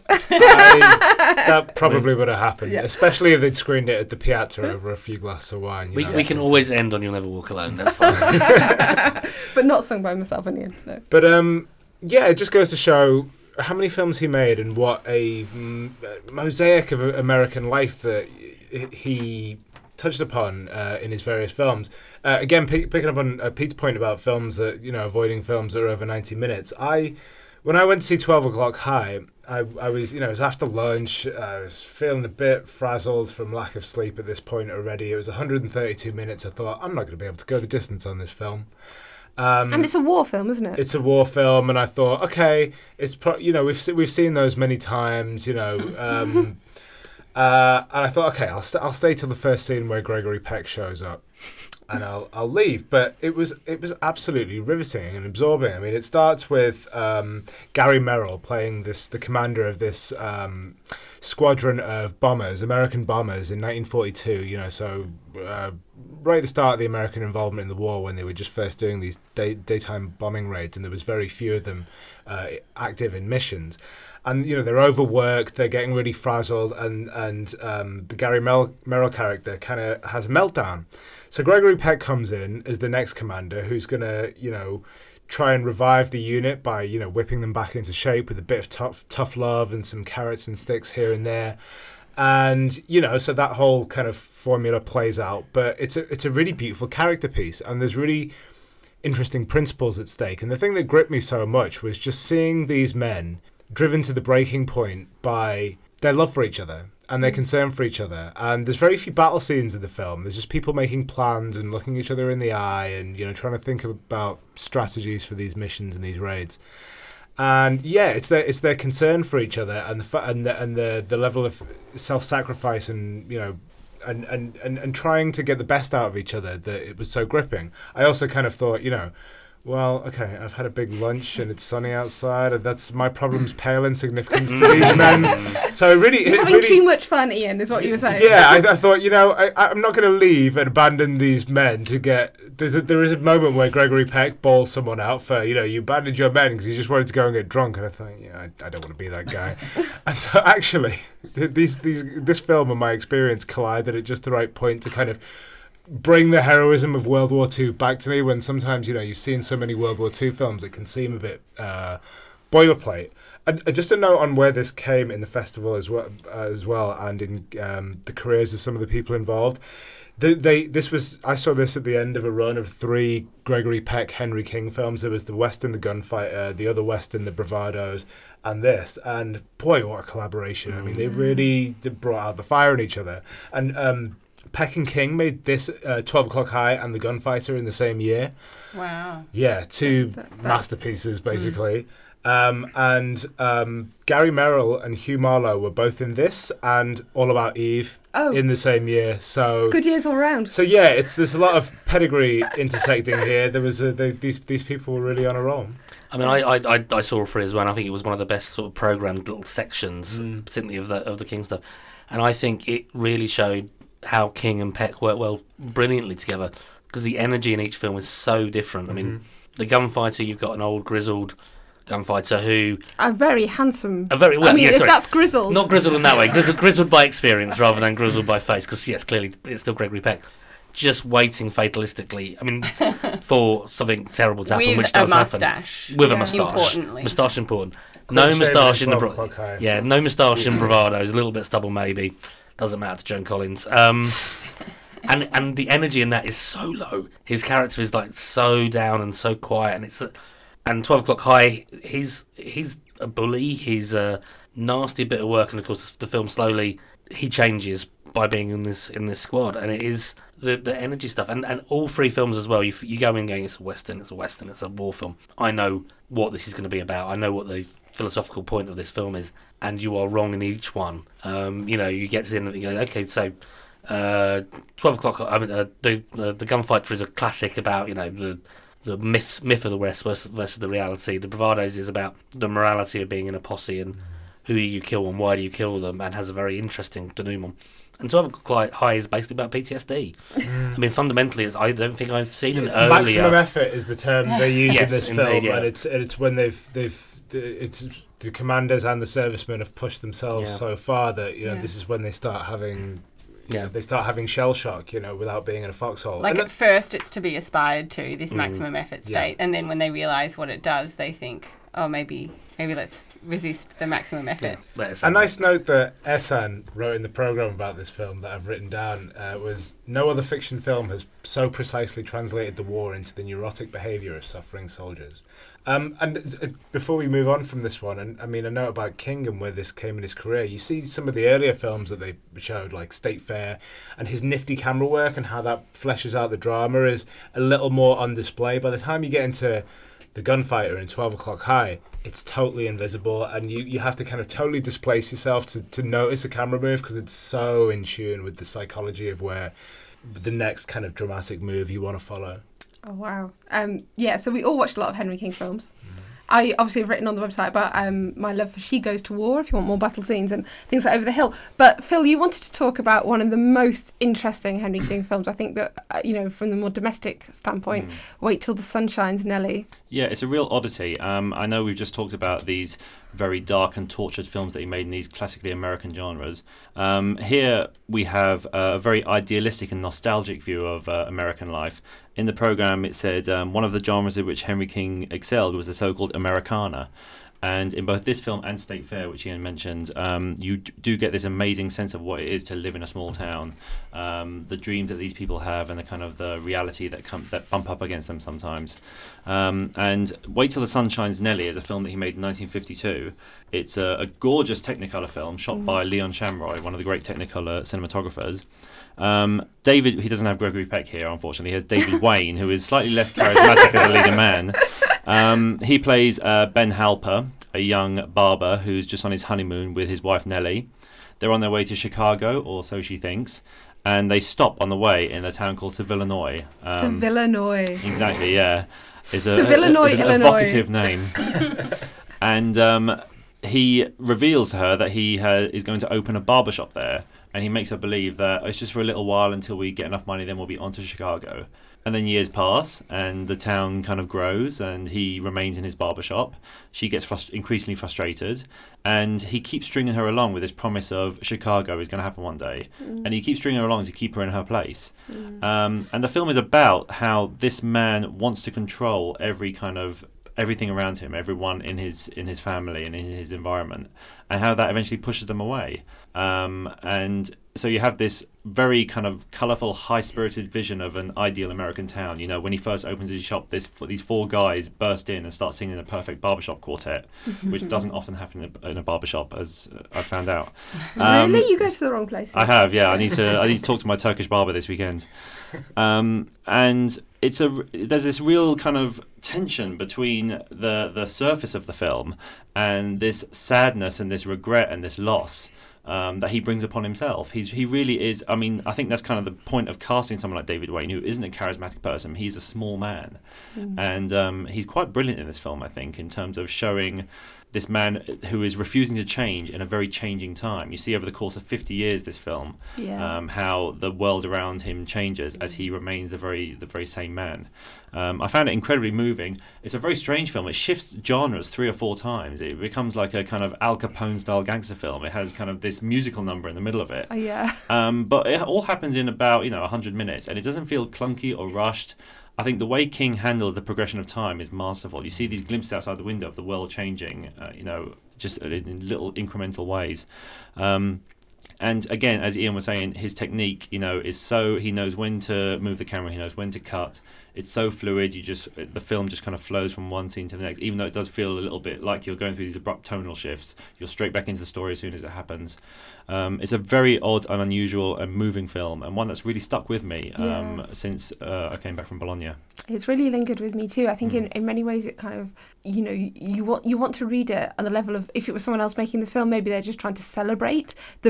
I, that probably would have happened, Yeah. especially if they'd screened it at the Piazza over a few glasses of wine. you We, know. we can always end on You'll Never Walk Alone. That's fine. But not sung by myself in the end, no. But um, yeah, it just goes to show how many films he made and what a mm, mosaic of American life that he touched upon uh, in his various films. Uh, again, p- picking up on uh, Pete's point about films that, you know, avoiding films that are over ninety minutes. I, when I went to see twelve O'Clock High, I, I was, you know, it was after lunch. I was feeling a bit frazzled from lack of sleep at this point already. It was one hundred thirty-two minutes. I thought, I'm not going to be able to go the distance on this film. Um, And it's a war film, isn't it? It's a war film, and I thought, okay, it's pro- you know we've se- we've seen those many times, you know, um, uh, and I thought, okay, I'll st- I'll stay till the first scene where Gregory Peck shows up, and I'll I'll leave. But it was it was absolutely riveting and absorbing. I mean, it starts with um, Gary Merrill playing this the commander of this um, squadron of bombers, American bombers in nineteen forty-two. You know, so. Uh, right at the start of the American involvement in the war, when they were just first doing these day, daytime bombing raids, and there was very few of them uh, active in missions. And, you know, they're overworked, they're getting really frazzled, and, and um, the Gary Mel- Merrill character kind of has a meltdown. So Gregory Peck comes in as the next commander who's going to, you know, try and revive the unit by, you know, whipping them back into shape with a bit of tough, tough love and some carrots and sticks here and there. And, you know, so that whole kind of formula plays out, but it's a it's a really beautiful character piece, and there's really interesting principles at stake. And the thing that gripped me so much was just seeing these men driven to the breaking point by their love for each other and their concern for each other. And there's very few battle scenes in the film. There's just people making plans and looking each other in the eye and, you know, trying to think about strategies for these missions and these raids. And yeah, it's their it's their concern for each other and the fa- and the, and the the level of self-sacrifice and, you know, and, and, and, and trying to get the best out of each other that it was so gripping. I also kind of thought, you know, well, okay, I've had a big lunch and it's sunny outside, and that's my problems pale in significance to these men. So it really, You're it having really, too much fun, Ian, is what you were saying. yeah, I, I thought, you know, I, I'm not going to leave and abandon these men to get. There's a, there is a moment where Gregory Peck bawls someone out for, you know, you abandoned your men because you just wanted to go and get drunk, and I thought, yeah, I, I don't want to be that guy. And so actually, th- these these this film and my experience collided at just the right point to kind of bring the heroism of World War Two back to me, when sometimes, you know, you've seen so many World War Two films, it can seem a bit uh, boilerplate. And uh, just a note on where this came in the festival as well, uh, as well, and in um, the careers of some of the people involved. They, they, this was I saw this at the end of a run of three Gregory Peck, Henry King films. There was the Western, the Gunfighter, the other Western, the Bravados, and this. And boy, what a collaboration! I mean, they really they brought out the fire in each other. And um, Peck and King made this uh, twelve O'Clock High and the Gunfighter in the same year. Wow. Yeah, two That- that's- masterpieces basically. Um, and um, Gary Merrill and Hugh Marlowe were both in this and All About Eve Oh. in the same year. So Good years all round. so yeah, it's there's a lot of pedigree intersecting here. There was a, they, these these people were really on a roll. I mean, I, I, I, I saw all three as well, and I think it was one of the best sort of programmed little sections, Mm. particularly of the of the King stuff. And I think it really showed how King and Peck work well, brilliantly together, because the energy in each film is so different. I mean, the Gunfighter, you've got an old grizzled gunfighter who A very handsome. a very well, I mean, yeah, if sorry. that's grizzled. Not grizzled in that way, grizzled, grizzled by experience rather than grizzled by face, because yes, clearly it's still Gregory Peck. Just waiting fatalistically, I mean, for something terrible to happen, With which a does happen. moustache. With a Yeah. moustache. Importantly. Moustache important. Clean No shaven moustache in the at bra- twelve o'clock high. yeah, no moustache in bravados. A little bit stubble maybe. Doesn't matter to Joan Collins. Um, and and the energy in that is so low. His character is like so down and so quiet, and it's a, and twelve O'Clock High. He's he's a bully. He's a nasty bit of work, and of course the film slowly he changes by being in this in this squad, and it is the the energy stuff, and and all three films as well. You you go in going, it's a western, it's a western, it's a war film. I know what this is going to be about. I know what the philosophical point of this film is, and you are wrong in each one. Um, you know, you get to the end of it, you go, okay, so uh, twelve O'Clock. I mean, uh, the uh, the Gunfighter is a classic about, you know, the the myths myth of the West versus, versus the reality. The Bravados is about the morality of being in a posse and who you kill and why do you kill them, and has a very interesting denouement. And twelve O'Clock High is basically about P T S D. I mean, fundamentally, it's, I don't think I've seen an earlier... Maximum effort is the term they use Yes, in this indeed, film, yeah. and it's and it's when they've they've it's the commanders and the servicemen have pushed themselves Yeah. so far that you know Yeah. this is when they start having you Yeah. know, they start having shell shock, you know, without being in a foxhole. Like And at first, it's to be aspired to, this Mm. maximum effort Yeah. state, and then when they realise what it does, they think, oh, maybe maybe let's resist the maximum effort. Let's A nice note that Ehsan wrote in the programme about this film that I've written down uh, was, no other fiction film has so precisely translated the war into the neurotic behaviour of suffering soldiers. Um, and uh, before we move on from this one, and I mean, a note about King and where this came in his career, you see some of the earlier films that they showed, like State Fair, and his nifty camera work and how that fleshes out the drama is a little more on display. By the time you get into The Gunfighter in twelve O'Clock High, it's totally invisible, and you, you have to kind of totally displace yourself to, to notice a camera move because it's so in tune with the psychology of where the next kind of dramatic move you want to follow. Oh, wow. Um, yeah, so we all watched a lot of Henry King films. I obviously have written on the website about um, my love for She Goes to War, if you want more battle scenes and things like Over the Hill. But Phil, you wanted to talk about one of the most interesting Henry King films. I think that, uh, you know, from the more domestic standpoint, Mm. Wait Till the Sun Shines, Nelly. Yeah, it's a real oddity. Um, I know we've just talked about these very dark and tortured films that he made in these classically American genres. Um, here we have a very idealistic and nostalgic view of uh, American life. In the programme, it said um, one of the genres in which Henry King excelled was the so-called Americana. And in both this film and State Fair, which Ian mentioned, um, you d- do get this amazing sense of what it is to live in a small town, um, the dreams that these people have, and the kind of the reality that come that bump up against them sometimes. Um, and Wait Till the Sun Shines, Nelly is a film that he made in nineteen fifty-two. It's a, a gorgeous Technicolor film shot Mm. by Leon Shamroy, one of the great Technicolor cinematographers. Um, David, he doesn't have Gregory Peck here, unfortunately. He has David Wayne, who is slightly less charismatic as a leading man. Um, he plays uh, Ben Halper, a young barber who's just on his honeymoon with his wife Nellie. They're on their way to Chicago, or so she thinks, and they stop on the way in a town called Sevillanois. Um, Sevillanois. Exactly, yeah. It's a, Sevillanois, it's an Illinois. evocative name. And um, he reveals to her that he ha- is going to open a barbershop there, and he makes her believe that it's just for a little while until we get enough money, then we'll be on to Chicago. And then years pass, and the town kind of grows, and he remains in his barbershop. She gets frust- increasingly frustrated, and he keeps stringing her along with this promise of Chicago is going to happen one day. Mm. And he keeps stringing her along to keep her in her place. Um, and the film is about how this man wants to control every kind of everything around him, everyone in his in his family and in his environment, and how that eventually pushes them away. Um, and so you have this very kind of colourful, high-spirited vision of an ideal American town. You know, when he first opens his shop, this these four guys burst in and start singing a perfect barbershop quartet, which doesn't often happen in a, in a barbershop, as I found out. Um, really? You go to the wrong place. I have, yeah. I need to. I need to talk to my Turkish barber this weekend. Um, and it's a. There's this real kind of tension between the the surface of the film and this sadness and this regret and this loss um, that he brings upon himself. He's he really is. I mean, I think that's kind of the point of casting someone like David Wayne, who isn't a charismatic person. He's a small man, Mm. and um, he's quite brilliant in this film. I think in terms of showing this man who is refusing to change in a very changing time. You see over the course of fifty years, this film, Yeah. um, how the world around him changes as he remains the very the very same man. Um, I found it incredibly moving. It's a very strange film. It shifts genres three or four times. It becomes like a kind of Al Capone style gangster film. It has kind of this musical number in the middle of it. Oh, yeah. Um, but it all happens in about, you know, one hundred minutes, and it doesn't feel clunky or rushed. I think the way King handles the progression of time is masterful. You see these glimpses outside the window of the world changing, uh, you know, just in little incremental ways. Um, and again, as Ian was saying, his technique, you know, is so, he knows when to move the camera, he knows when to cut. It's so fluid, you just, the film just kind of flows from one scene to the next. Even though it does feel a little bit like you're going through these abrupt tonal shifts, you're straight back into the story as soon as it happens. Um, it's a very odd and unusual and moving film, and one that's really stuck with me um, Yeah. since uh, I came back from Bologna. It's really lingered with me too. I think Mm. in, in many ways it kind of, you know, you, you want you want to read it on the level of, if it was someone else making this film, maybe they're just trying to celebrate the growth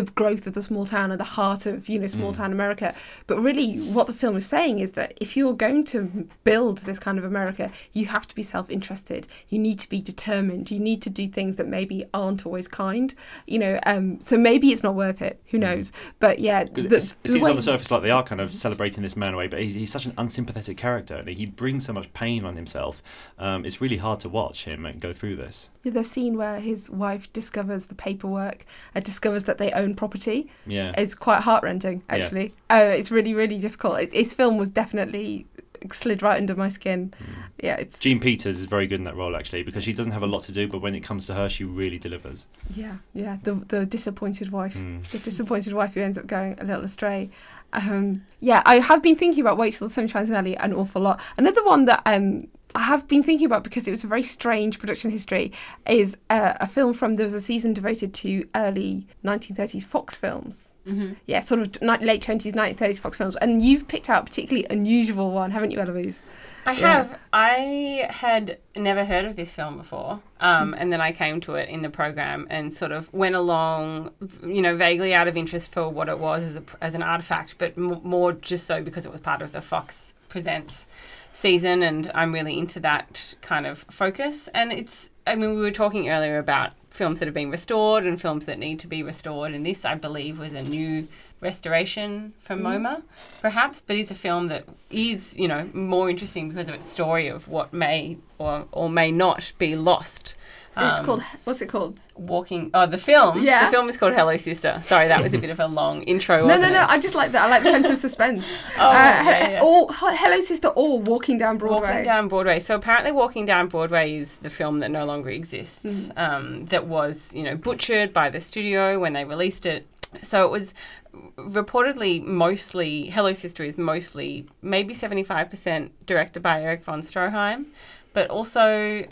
truth of the small town and the heart of, you know, small town America. But really what the film is saying is that if you're going to build this kind of America, you have to be self-interested. You need to be determined. You need to do things that maybe aren't always kind, you know. Um, so maybe it's not worth it. Who knows? But yeah, the, it the seems way- on the surface like they are kind of celebrating this man away, but he's, he's such an unsympathetic character. And he brings so much pain on himself. Um, it's really hard to watch him and go through this. the scene where his wife discovers the paperwork and discovers that they own property Yeah. is quite heartrending, actually. Yeah. Uh, it's really, really difficult. It, his film was definitely slid right under my skin. Mm. Yeah, it's Jean Peters is very good in that role, actually, because she doesn't have a lot to do, but when it comes to her, she really delivers. Yeah, yeah, the the disappointed wife, Mm. the disappointed wife who ends up going a little astray. Um, yeah, I have been thinking about Wait Till the Sun Shines in L A an awful lot. Another one that um, I have been thinking about because it was a very strange production history is uh, a film from, there was a season devoted to early nineteen thirties Fox films. Mm-hmm. Yeah, sort of ni- late twenties, nineteen thirties Fox films. And you've picked out a particularly unusual one, haven't you, Eloise? I have. Yeah. I had never heard of this film before, um, mm. and then I came to it in the program and sort of went along, you know, vaguely out of interest for what it was as a, as an artifact, but m- more just so because it was part of the Fox Presents season, and I'm really into that kind of focus. And it's, I mean, we were talking earlier about films that have been restored and films that need to be restored, and this, I believe, was a new restoration from Mm. MoMA, perhaps, but it's a film that is, you know, more interesting because of its story of what may or, or may not be lost. It's Um, called, what's it called? Walking, oh, the film? Yeah. The film is called Hello Sister. Sorry, that was a bit of a long intro, No, wasn't no, no, it? I just like that. I like the sense of suspense. Oh, uh, yeah, yeah. Or Hello Sister or Walking Down Broadway. Walking Down Broadway. So apparently Walking Down Broadway is the film that no longer exists, Mm. um, that was, you know, butchered by the studio when they released it. So it was reportedly mostly, Hello Sister is mostly, maybe seventy-five percent directed by Erich von Stroheim, but also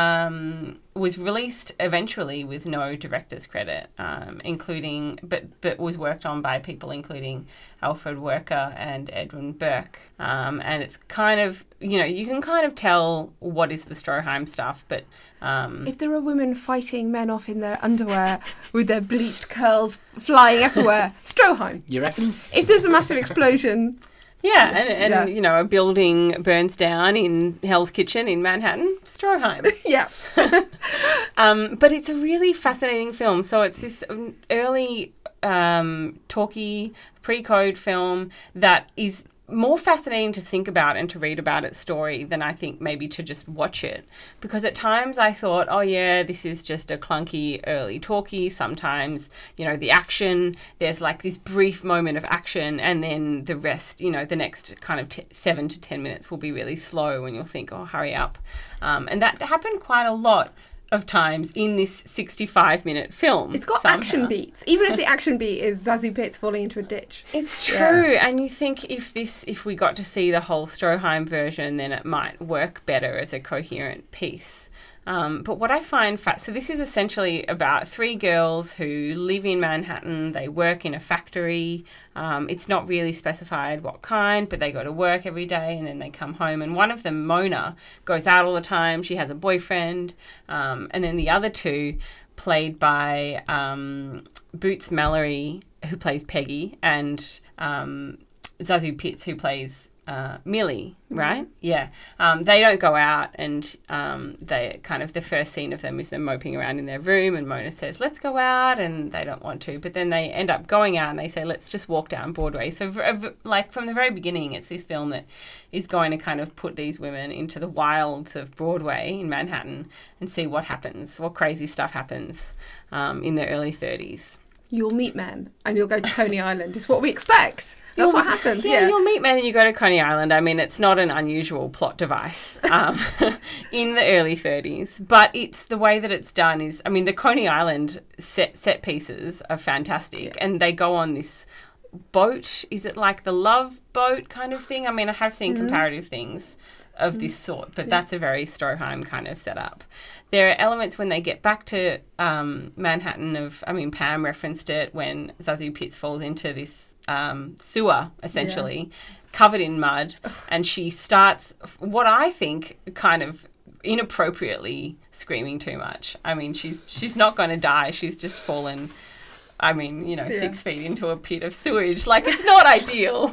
um, was released eventually with no director's credit, um, including, but but was worked on by people including Alfred Werker and Edwin Burke. Um, and it's kind of, you know, you can kind of tell what is the Stroheim stuff, but... Um, if there are women fighting men off in their underwear with their bleached curls flying everywhere, Stroheim. You reckon? If there's a massive explosion... Yeah, and, and Yeah. you know, a building burns down in Hell's Kitchen in Manhattan, Stroheim. Yeah. um, but it's a really fascinating film. So it's this early um, talky pre-code film that is more fascinating to think about and to read about its story than I think maybe to just watch it. Because at times I thought, oh yeah, this is just a clunky early talkie. Sometimes, you know, the action, there's like this brief moment of action and then the rest, you know, the next kind of t- seven to ten minutes will be really slow and you'll think, oh, hurry up. Um, and that happened quite a lot of times in this sixty-five minute film. It's got somehow. action beats, even if the action beat is Zazie Pitts falling into a ditch. It's true, Yeah. and you think if this, if we got to see the whole Stroheim version, then it might work better as a coherent piece. Um, but what I find fat, so this is essentially about three girls who live in Manhattan. They work in a factory. Um, it's not really specified what kind, but they go to work every day and then they come home. And one of them, Mona, goes out all the time. She has a boyfriend. Um, and then the other two, played by um, Boots Mallory, who plays Peggy, and um, Zazie Pitts, who plays Uh, Millie, right? Yeah. Um, they don't go out and um, they kind of, the first scene of them is them moping around in their room and Mona says, let's go out, and they don't want to. But then they end up going out and they say, let's just walk down Broadway. So v- v- like from the very beginning, it's this film that is going to kind of put these women into the wilds of Broadway in Manhattan and see what happens, what crazy stuff happens um, in the early thirties. You'll meet men and you'll go to Coney Island. It's what we expect. That's You'll- what happens, Yeah, yeah. you'll meet men and you go to Coney Island. I mean, it's not an unusual plot device um, in the early thirties, but it's the way that it's done is, I mean, the Coney Island set set pieces are fantastic, Yeah. and they go on this boat. Is it like the Love Boat kind of thing? I mean, I have seen Mm-hmm. comparative things of this sort, but that's a very Stroheim kind of setup. There are elements when they get back to um, Manhattan of, I mean, Pam referenced it when Zazie Pitts falls into this um, sewer, essentially, covered in mud, and she starts what I think kind of inappropriately screaming too much. I mean, she's she's not going to die. She's just fallen I mean, you know, Yeah. six feet into a pit of sewage. Like, it's not ideal.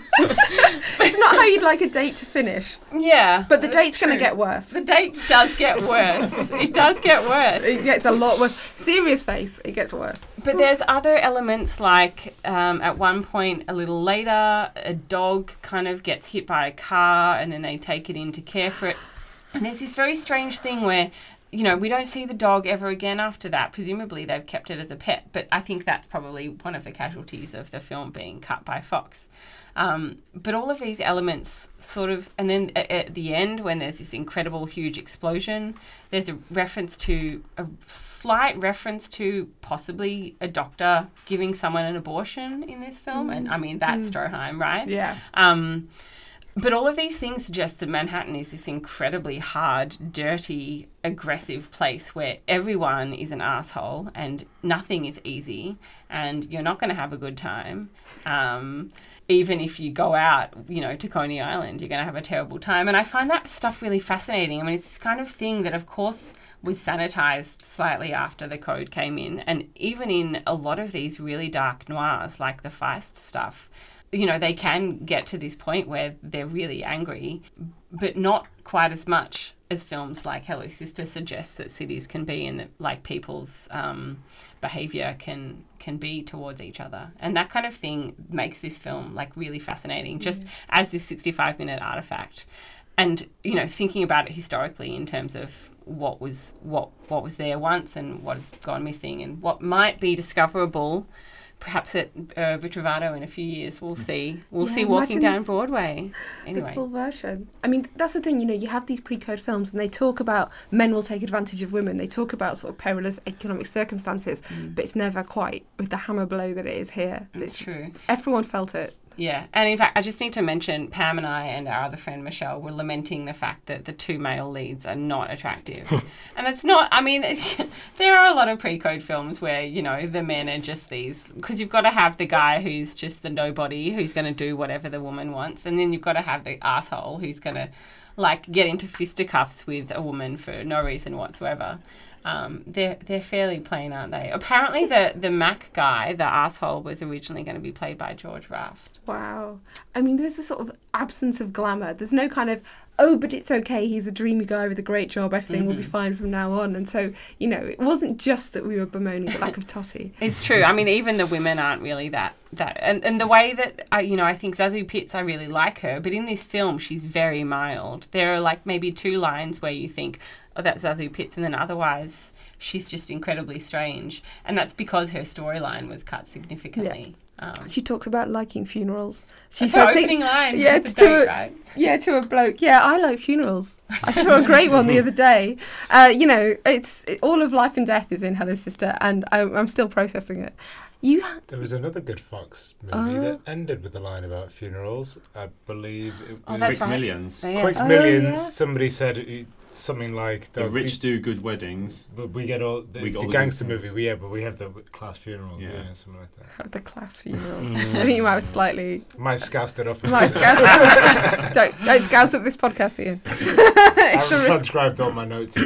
It's not how you'd like a date to finish, Yeah. but the that's date's going to true. get worse. The date does get worse. It does get worse. It gets a lot worse. Serious face, it gets worse. But there's other elements, like um, at one point a little later, a dog kind of gets hit by a car and then they take it in to care for it. And there's this very strange thing where, you know, we don't see the dog ever again after that. Presumably they've kept it as a pet, but I think that's probably one of the casualties of the film being cut by Fox. Um, but all of these elements sort of, and then at, at the end when there's this incredible huge explosion, there's a reference to, a slight reference to possibly a doctor giving someone an abortion in this film. And I mean, that's Stroheim, right? Yeah. Um, but all of these things suggest that Manhattan is this incredibly hard, dirty, aggressive place where everyone is an asshole and nothing is easy and you're not going to have a good time. Um, even if you go out, you know, to Coney Island, you're going to have a terrible time. And I find that stuff really fascinating. I mean, it's this kind of thing that, of course, was sanitized slightly after the code came in. And even in a lot of these really dark noirs, like the Feist stuff, you know, they can get to this point where they're really angry, but not quite as much as films like Hello Sister suggest that cities can be, and that like people's um, behaviour can can be towards each other. And that kind of thing makes this film like really fascinating, just mm. as this sixty-five minute artifact. And, you know, thinking about it historically in terms of what was what what was there once and what has gone missing and what might be discoverable. Perhaps at uh, Retrovato in a few years we'll see. We'll Yeah, see Walking imagine Down Broadway. The Anyway. full version. I mean, that's the thing, you know, you have these pre-code films and they talk about men will take advantage of women. They talk about sort of perilous economic circumstances, Mm. but it's never quite with the hammer blow that it is here. It's true. Everyone felt it. Yeah, and in fact, I just need to mention Pam and I and our other friend Michelle were lamenting the fact that the two male leads are not attractive. And it's not, I mean, there are a lot of pre-code films where, you know, the men are just these, because you've got to have the guy who's just the nobody, who's going to do whatever the woman wants, and then you've got to have the asshole who's going to, like, get into fisticuffs with a woman for no reason whatsoever. Um, they're they're fairly plain, aren't they? Apparently, the the Mac guy, the asshole, was originally going to be played by George Raft. Wow. I mean, there's a sort of absence of glamour. There's no kind of, oh, but it's okay, he's a dreamy guy with a great job, everything Mm-hmm. will be fine from now on. And so, you know, it wasn't just that we were bemoaning the lack of Totty. It's true. I mean, even the women aren't really that that, and and the way that I, you know, I think Zazie Pitts, I really like her, but in this film, she's very mild. There are like maybe two lines where you think, oh, that's Zazie Pitts, and then otherwise she's just incredibly strange, and that's because her storyline was cut significantly. Um, She talks about liking funerals. She that's her says thi- opening line. Yeah, at the to date, a, right? yeah, to a bloke. Yeah, I like funerals. I saw a great one the other day. Uh, you know, it's it, all of life and death is in Hello Sister, and I, I'm still processing it. You, There was another good Fox movie that ended with a line about funerals. I believe it was Oh, that's Quick right. Millions. Oh, yeah. Quick Oh, Millions. yeah. Somebody said it, something like The "Oh, rich we, do good weddings. but we get all the, We get the all the gangster good movie. things. We yeah, but we have the class funerals. Yeah, Yeah. something like that. the class funerals. I think you might have slightly, Might have scoused it up. you might have scoused. don't don't scouse up this podcast, Ian. It's a I've risk. transcribed all my notes.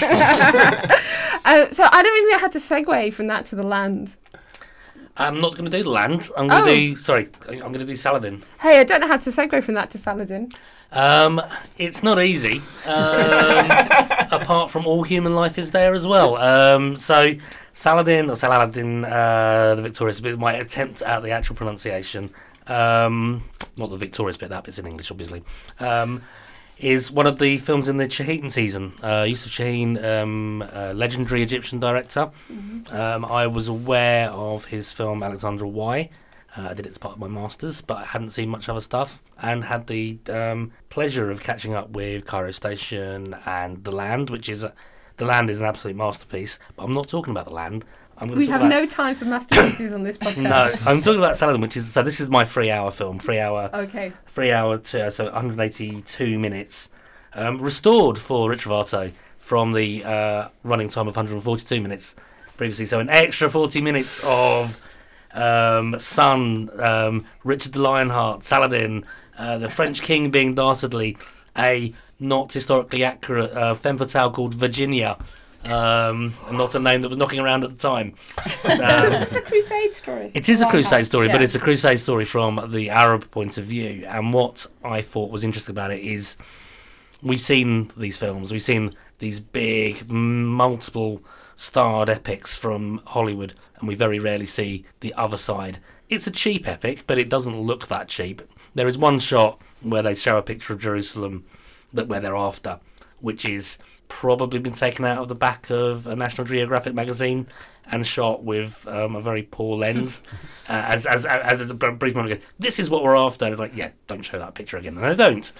Uh, so I don't really know how to segue from that to the land. I'm not going to do the land. I'm going to Oh. do. Sorry, I'm going to do Saladin. Hey, I don't know how to segue from that to Saladin. Um, it's not easy. Um, apart from all human life is there as well. Um, so Saladin or Saladin, uh, the victorious bit, my attempt at the actual pronunciation. Um, not the victorious bit. That bit's in English, obviously. Um, is one of the films in the Shaheed season. Uh, Yusuf Shaheen, um, uh, legendary Egyptian director. Mm-hmm. Um, I was aware of his film Alexandra Y. Uh, I did it as part of my masters, but I hadn't seen much other stuff, and had the um, pleasure of catching up with Cairo Station and The Land, which is a, The Land is an absolute masterpiece. But I'm not talking about The Land. I'm going We to have talk about no time for masterpieces on this podcast. no. I'm talking about Saladin, which is so. This is my three-hour film, three-hour, Okay. three-hour, to, so one hundred eighty-two minutes, um, restored for Rich Varto from the uh, running time of one hundred forty-two minutes previously. So an extra forty minutes of um, Sun, um, Richard the Lionheart, Saladin, uh, the French king being dastardly, a not historically accurate uh, femme fatale called Virginia, Um, and not a name that was knocking around at the time. So Um, is this a crusade story? It is a Like crusade how- story, but yeah. it's a crusade story from the Arab point of view. And what I thought was interesting about it is we've seen these films, we've seen these big, multiple starred epics from Hollywood, and we very rarely see the other side. It's a cheap epic, but it doesn't look that cheap. There is one shot where they show a picture of Jerusalem that where they're after, which is probably been taken out of the back of a National Geographic magazine and shot with um, a very poor lens. uh, as, as, as a brief moment ago, this is what we're after. And it's like, yeah, don't show that picture again. And they don't.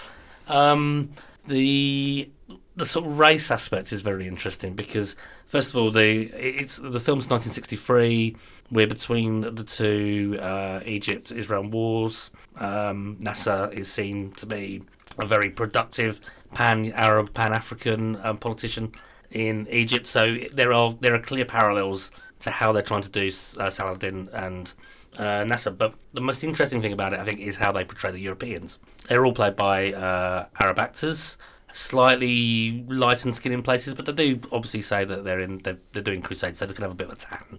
Um, the the sort of race aspect is very interesting because, first of all, the it's the film's nineteen sixty-three. We're between the two uh, Egypt-Israel wars. Um, Nasser is seen to be a very productive pan-Arab, pan-African um, politician in Egypt. So there are there are clear parallels to how they're trying to do uh, Saladin and uh, Nasser. But the most interesting thing about it, I think, is how they portray the Europeans. They're all played by uh, Arab actors, slightly light in skin in places, but they do obviously say that they're in they're, they're doing crusade, so they can have a bit of a tan.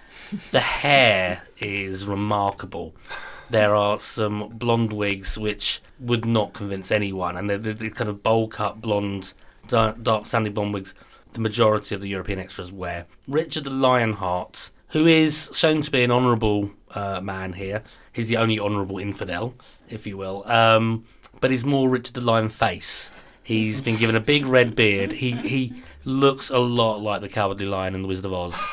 The hair is remarkable. There are some blonde wigs which would not convince anyone, and they're, they're, they're kind of bowl-cut blonde, dark, dark sandy blonde wigs the majority of the European extras wear. Richard the Lionheart, who is shown to be an honourable uh, man here, he's the only honourable infidel, if you will, um, but he's more Richard the Lion face. He's been given a big red beard. He he looks a lot like the Cowardly Lion in The Wizard of Oz.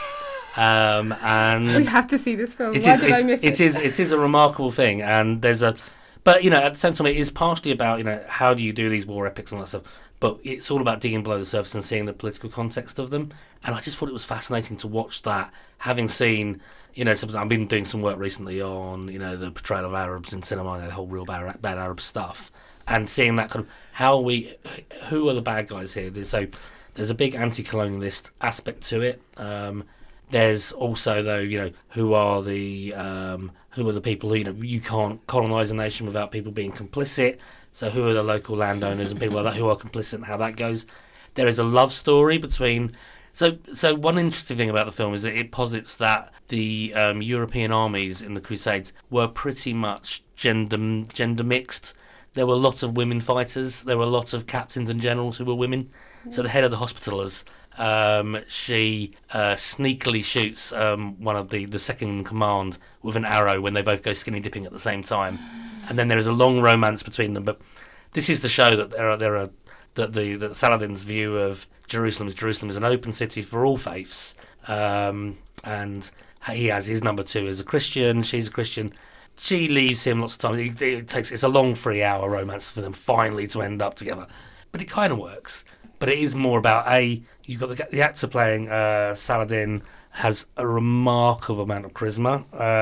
Um, and We have to see this film. it Why is, did I it, miss it it? is it is a remarkable thing, and there's a, but you know, at the same time, it is partially about, you know, how do you do these war epics and all that stuff. But it's all about digging below the surface and seeing the political context of them. And I just thought it was fascinating to watch that, having seen, you know, some, I've been doing some work recently on, you know, the portrayal of Arabs in cinema, the whole real bad, bad Arab stuff, and seeing that kind of how we, who are the bad guys here? So there's a big anti-colonialist aspect to it. Um, There's also, though, you know, who are the um, who are the people who, you know, you can't colonise a nation without people being complicit. So who are the local landowners and people like that who are complicit and how that goes. There is a love story between. So, so one interesting thing about the film is that it posits that the um, European armies in the Crusades were pretty much gender gender mixed. There were lots of women fighters. There were lots of captains and generals who were women. So the head of the Hospitallers, um, she uh, sneakily shoots um, one of the, the second in command with an arrow when they both go skinny dipping at the same time, and then there is a long romance between them. But this is to show that there are there are that the that Saladin's view of Jerusalem is Jerusalem is an open city for all faiths, um, and he has his number two as a Christian. She's a Christian. She leaves him lots of time. It, it takes it's a long three hour romance for them finally to end up together, but it kind of works. But it is more about, A, you've got the, the actor playing uh, Saladin has a remarkable amount of charisma,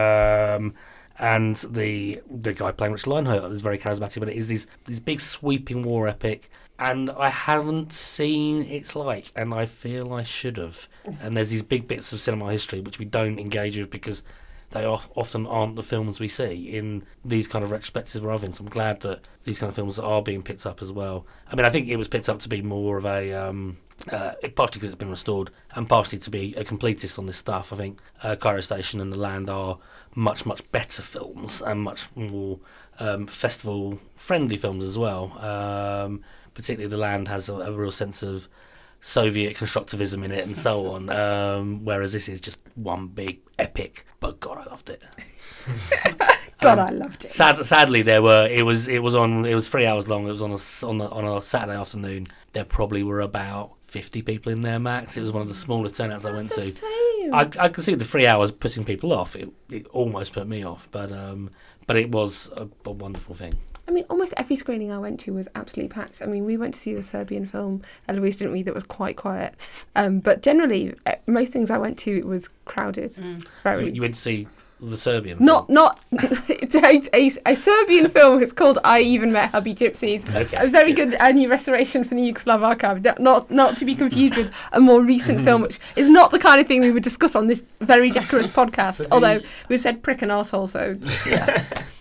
um, and the the guy playing Richard Lionheart is very charismatic, but it is this, this big sweeping war epic, and I haven't seen its like, and I feel I should have. And there's these big bits of cinema history which we don't engage with because they are, often aren't the films we see in these kind of retrospectives or other things. I'm glad that these kind of films are being picked up as well. I mean, I think it was picked up to be more of a, um, uh, partially because it's been restored, and partially to be a completist on this stuff. I think uh, Cairo Station and The Land are much, much better films and much more um, festival-friendly films as well. Um, particularly The Land has a, a real sense of Soviet constructivism in it and so on, um, whereas this is just one big epic. But God, I loved it. God, um, I loved it. Sad, sadly, there were it was it was on it was three hours long. It was on a on a, on a Saturday afternoon. There probably were about fifty people in there max. It was one of the smaller turnouts I went That's to. a shame. I I could see the three hours putting people off. It it almost put me off, but um but it was a, a wonderful thing. I mean, almost every screening I went to was absolutely packed. I mean, we went to see the Serbian film, Eloise, didn't we, that was quite quiet. Um, but generally, eh, most things I went to was crowded. Mm. Very. You, you went to see the Serbian. Not, film? not it's a, a, a Serbian film. It's called I Even Met Hubby Gypsies. Okay. A very good uh, new restoration from the Yugoslav archive. Not, not to be confused with a more recent film, which is not the kind of thing we would discuss on this very decorous podcast. So the- Although we've said prick and arsehole, so yeah.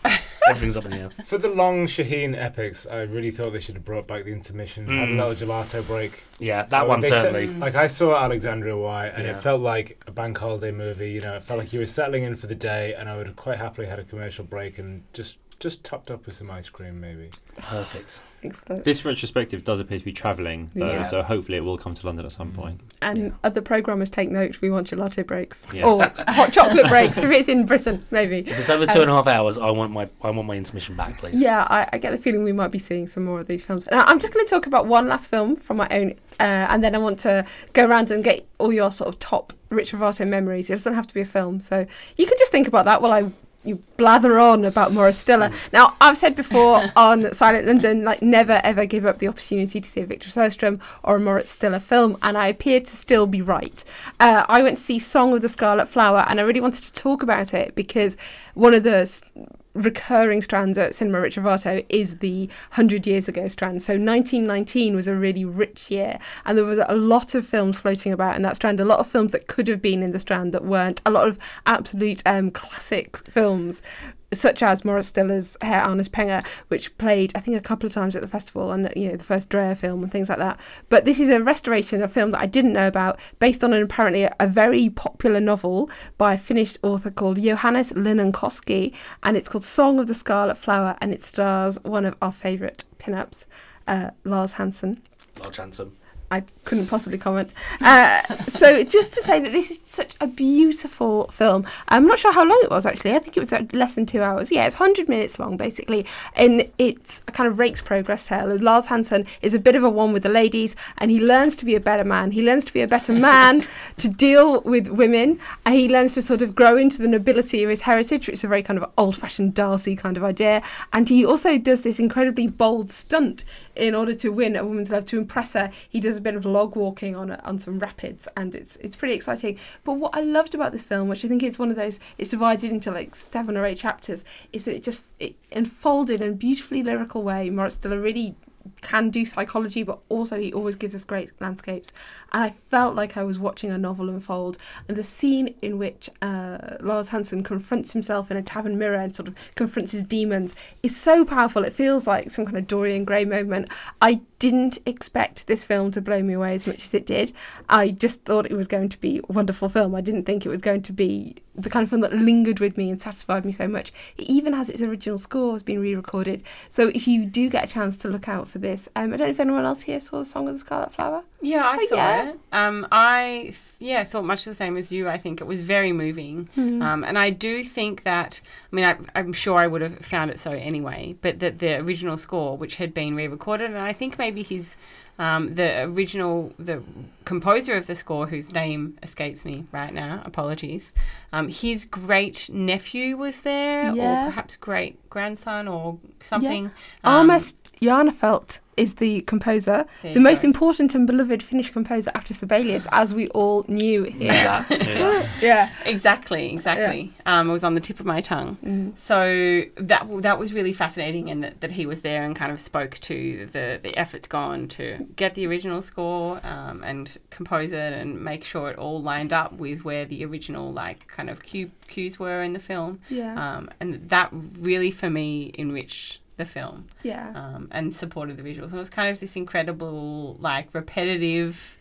Everything's up in the air. For the long Shaheen epics, I really thought they should have brought back the intermission, had a Mm. little gelato break. Yeah, that Oh, one they set- certainly. like I saw Alexandria Y, and Yeah. it felt like a bank holiday movie. You know, it felt It like is. you were settling in for the day, and I would have quite happily had a commercial break and just just topped up with some ice cream, maybe. Perfect. Excellent. This retrospective does appear to be travelling, though, Yeah. so hopefully it will come to London at some point. And Yeah. other programmers take note. We want gelato breaks Yes. or hot chocolate breaks if it's in Britain, maybe. If it's over two and a half hours, I want my I want my intermission back, please. Yeah, I, I get the feeling we might be seeing some more of these films. Now, I'm just going to talk about one last film from my own, uh, and then I want to go around and get all your sort of top Rich Rovato memories. It doesn't have to be a film, so you can just think about that while I you blather on about Morris Stiller. Now, I've said before on Silent London, like, never ever give up the opportunity to see a Victor Sjöström or a Morris Stiller film, and I appear to still be right. Uh, I went to see Song of the Scarlet Flower, and I really wanted to talk about it because one of the s- recurring strands at Cinema Rich Rovato is the hundred years ago strand. So nineteen nineteen was a really rich year, and there was a lot of films floating about in that strand, a lot of films that could have been in the strand that weren't, a lot of absolute um, classic films, such as Morris Stiller's Herr Arnes Penger, which played, I think, a couple of times at the festival, and, you know, the first Dreyer film and things like that. But this is a restoration of a film that I didn't know about, based on an apparently a very popular novel by a Finnish author called Johannes Linnankoski, and it's called Song of the Scarlet Flower, and it stars one of our favourite pin-ups, uh, Lars Hansen. Large handsome. I couldn't possibly comment. Uh, so just to say that this is such a beautiful film. I'm not sure how long it was, actually. I think it was uh, less than two hours. Yeah, it's one hundred minutes long, basically. And it's a kind of rake's progress tale. Lars Hansen is a bit of a one with the ladies, and he learns to be a better man. He learns to be a better man, to deal with women, and he learns to sort of grow into the nobility of his heritage, which is a very kind of old-fashioned Darcy kind of idea. And he also does this incredibly bold stunt in order to win a woman's love, to impress her. He does a bit of log walking on a, on some rapids, and it's it's pretty exciting. But what I loved about this film, which I think is one of those, it's divided into like seven or eight chapters, is that it just it unfolded in a beautifully lyrical way. Morris Stiller really can do psychology, but also he always gives us great landscapes, and I felt like I was watching a novel unfold. And the scene in which uh, Lars Hansen confronts himself in a tavern mirror and sort of confronts his demons is so powerful. It feels like some kind of Dorian Gray moment. I didn't expect this film to blow me away as much as it did. I just thought it was going to be a wonderful film. I didn't think it was going to be the kind of film that lingered with me and satisfied me so much. It even has its original score has been re-recorded. So if you do get a chance to look out for this, um, I don't know if anyone else here saw the Song of the Scarlet Flower. Yeah, I Oh, saw yeah. it. Um, I yeah thought much the same as you. I think it was very moving, um, and I do think that. I mean, I, I'm sure I would have found it so anyway. But that the original score, which had been re-recorded, and I think maybe his. Um, the original, the composer of the score, whose name escapes me right now, apologies, um, his great nephew was there, Yeah. or perhaps great grandson, or something. Yeah. Um, Armas Jarnefelt is the composer, There the you most go. important and beloved Finnish composer after Sibelius, as we all knew here. Yeah. yeah. Yeah. Exactly, exactly. Um, it was on the tip of my tongue. Mm. So that that was really fascinating, and that, that he was there and kind of spoke to the, the efforts gone to get the original score um, and compose it and make sure it all lined up with where the original like kind of cue, cues were in the film. Yeah. Um, and that really, for me, enriched the film Yeah. um, and supported the visuals. And it was kind of this incredible, like, repetitive,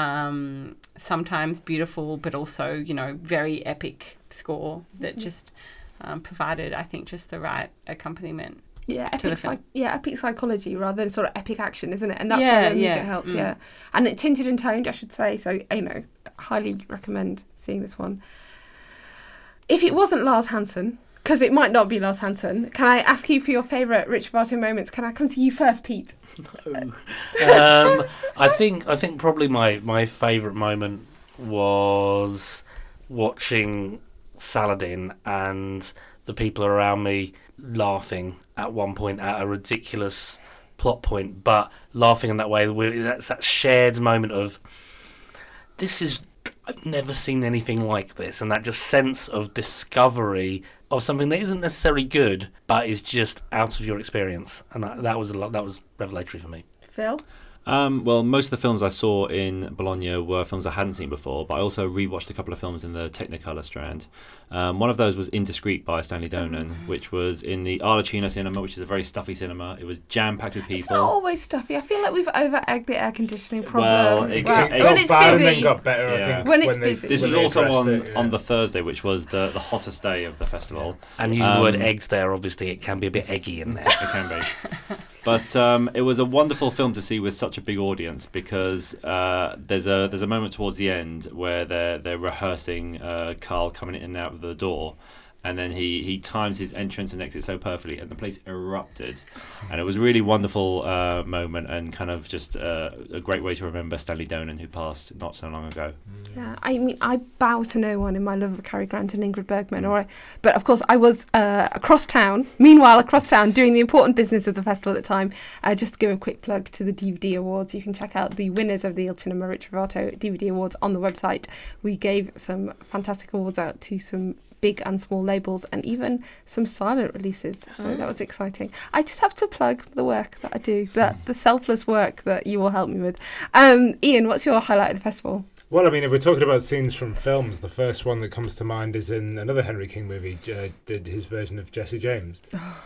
um, sometimes beautiful, but also, you know, very epic score that Mm-hmm. just um, provided, I think, just the right accompaniment. Yeah, the epic, film. psych- yeah, epic psychology rather than sort of epic action, isn't it? And that's Yeah, where the music yeah, helped, mm. yeah. And it tinted and toned, I should say. So, you know, highly recommend seeing this one. If it wasn't Lars Hansen, because it might not be Lars Hansen, can I ask you for your favourite Rich Rovato moments? Can I come to you first, Pete? um, I think I think probably my, my favourite moment was watching Saladin and the people around me laughing at one point at a ridiculous plot point, but laughing in that way. That's that shared moment of, this is, I've never seen anything like this, and that just sense of discovery of something that isn't necessarily good, but is just out of your experience, and that, that was a lot. That was revelatory for me. Phil? Um, well, most of the films I saw in Bologna were films I hadn't seen before, but I also rewatched a couple of films in the Technicolor strand. Um, one of those was Indiscreet by Stanley Donen, Mm. which was in the Arlecchino cinema, which is a very stuffy cinema. It was jam-packed with It's people. not always stuffy. I feel like we've over-egged the air conditioning problem. Well, it- It Well, got when it's bad and then busy. got better, Yeah. I think. When it's they- busy. This when was they also addressed on, it, yeah. on the Thursday, which was the, the hottest day of the festival. And using the word Um, eggs there, obviously, it can be a bit eggy in there. It can be. But um, it was a wonderful film to see with such a big audience because uh, there's a there's a moment towards the end where they're they're rehearsing uh, Carl coming in and out of the door, and then he, he times his entrance and exit so perfectly, and the place erupted, and it was a really wonderful uh, moment and kind of just uh, a great way to remember Stanley Donen, who passed not so long ago. Yeah, I mean, I bow to no one in my love of Cary Grant and Ingrid Bergman. Or, I, but of course, I was uh, across town. Meanwhile, across town, doing the important business of the festival at the time. Uh, just to give a quick plug to the D V D awards, you can check out the winners of the Il Cinema Ritrovato D V D awards on the website. We gave some fantastic awards out to some big and small labels and even some silent releases, so that was exciting. I just have to plug the work that I do, that the selfless work that you will help me with. Um, Ian, what's your highlight of the festival? Well, I mean, if we're talking about scenes from films, the first one that comes to mind is in another Henry King movie, uh, did his version of Jesse James.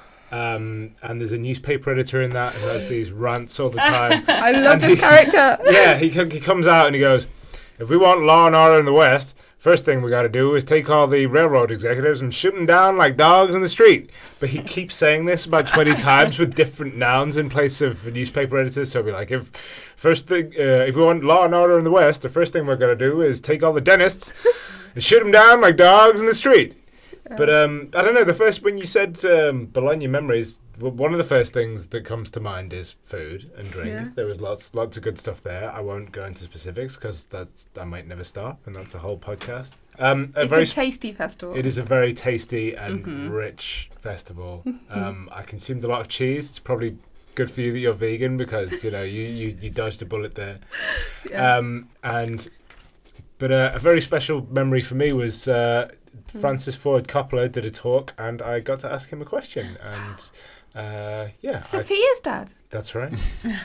Um, and there's a newspaper editor in that who has these rants all the time. I love And this he- character. Yeah, he, co- he comes out and he goes, if we want law and order in the West, first thing we got to do is take all the railroad executives and shoot them down like dogs in the street. But he keeps saying this about twenty times with different nouns in place of newspaper editors. So he'll be like, if first thing, uh, if we want law and order in the West, the first thing we're going to do is take all the dentists and shoot them down like dogs in the street. But um, I don't know, the first, when you said um, Bologna memories, w- one of the first things that comes to mind is food and drink. Yeah. There was lots lots of good stuff there. I won't go into specifics because that's I might never stop, and that's a whole podcast. Um, a It's very a tasty festival. it is a very tasty and Mhm. rich festival. Um, I consumed a lot of cheese. It's probably good for you that you're vegan because, you know, you, you, you dodged a bullet there. Yeah. Um, and But uh, a very special memory for me was uh, Francis Ford Coppola did a talk and I got to ask him a question. And uh, yeah, I, Sophia's dad. that's right.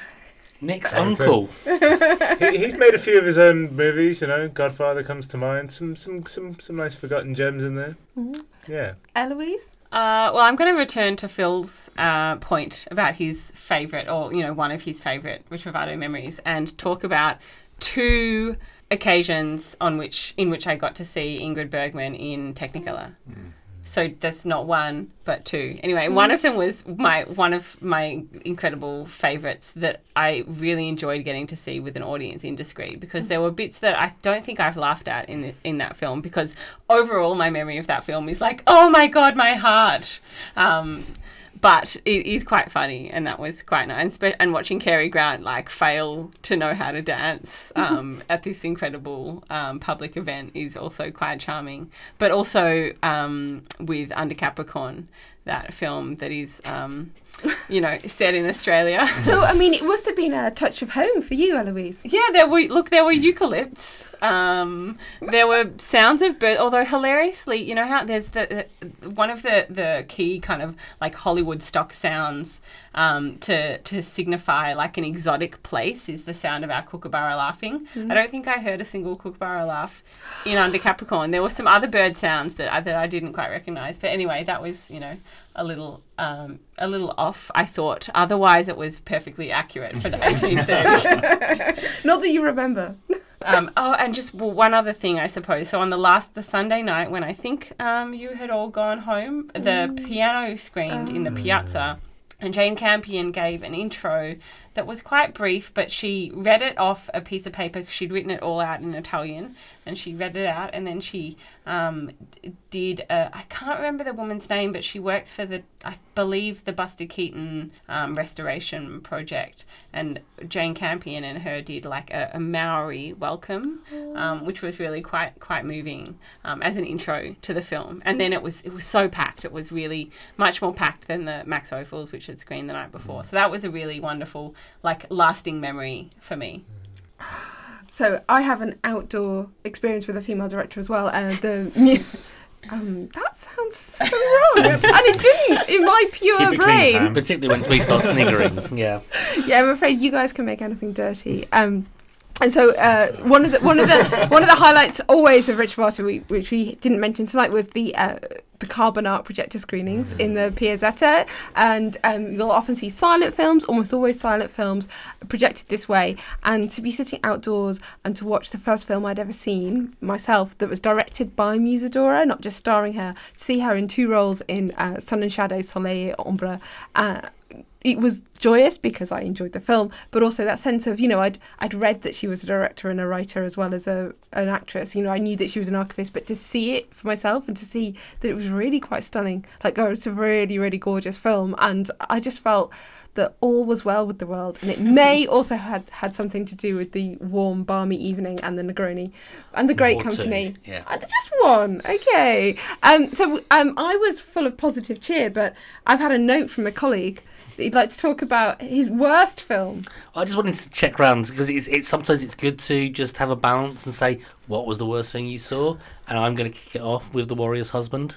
Nick's And so- uncle. he, he's made a few of his own movies, you know. Godfather comes to mind. Some some some, some nice forgotten gems in there. Mhm. Yeah. Eloise? Uh, well, I'm going to return to Phil's uh, point about his favourite, or, you know, one of his favourite Ritrovato memories, and talk about two occasions on which in which I got to see Ingrid Bergman in Technicolor. So that's not one, but two. Anyway, one of them was my one of my incredible favourites that I really enjoyed getting to see with an audience, Indiscreet, because there were bits that I don't think I've laughed at in the, in that film, because overall my memory of that film is like, oh my God, my heart. Um, but it is quite funny, and that was quite nice. But, and watching Cary Grant like fail to know how to dance um, at this incredible um, public event is also quite charming. But also um, with Under Capricorn, that film that is, um, you know, set in Australia. So, I mean, it must have been a touch of home for you, Eloise. Yeah, there were look, there were eucalypts. Um, there were sounds of birds. Although hilariously, you know how there's the uh, one of the, the key kind of like Hollywood stock sounds um, to to signify like an exotic place is the sound of our kookaburra laughing. I don't think I heard a single kookaburra laugh in Under Capricorn. There were some other bird sounds that I, that I didn't quite recognise. But anyway, that was, you know, a little um, a little off, I thought. Otherwise, it was perfectly accurate for the eighteen thirty. Not that you remember. Um, oh, and just well, one other thing, I suppose. So on the last, the Sunday night when I think um, you had all gone home, the piano screened in the piazza, and Jane Campion gave an intro that was quite brief, but she read it off a piece of paper. She'd written it all out in Italian, and she read it out, and then she um, did, a, I can't remember the woman's name, but she works for the, I believe, the Buster Keaton um, restoration project, and Jane Campion and her did like a, a Maori welcome, um, which was really quite quite moving um, as an intro to the film. And then it was it was so packed. It was really much more packed than the Max Ophuls, which had screened the night before. So that was a really wonderful, like, lasting memory for me. So I have an outdoor experience with a female director as well. Uh, the mu- Um, that sounds so wrong, and it didn't in my pure Keep it clean, brain. Pam. Particularly when we start sniggering. Yeah. Yeah, I'm afraid you guys can make anything dirty. Um, and so uh, one of the one of the one of the highlights always of Richard Barton, we, which we didn't mention tonight, was the uh, the carbon art projector screenings in the Piazzetta, and um, you'll often see silent films, almost always silent films, projected this way. And to be sitting outdoors and to watch the first film I'd ever seen myself that was directed by Musadora, not just starring her, to see her in two roles in uh, Sun and Shadow, Soleil et Ombre. Uh, it was joyous because I enjoyed the film, but also that sense of, you know, I'd I'd read that she was a director and a writer as well as a an actress. You know, I knew that she was an archivist, but to see it for myself and to see that it was really quite stunning, like, oh, it's a really, really gorgeous film, and I just felt that all was well with the world, and it may also had had something to do with the warm, balmy evening and the Negroni and the great Or two, company. yeah. Uh, just one, okay. Um, so um, I was full of positive cheer, but I've had a note from a colleague that he'd like to talk about his worst film. I just wanted to check round because it's, it's sometimes it's good to just have a balance and say what was the worst thing you saw, and I'm going to kick it off with The Warrior's Husband.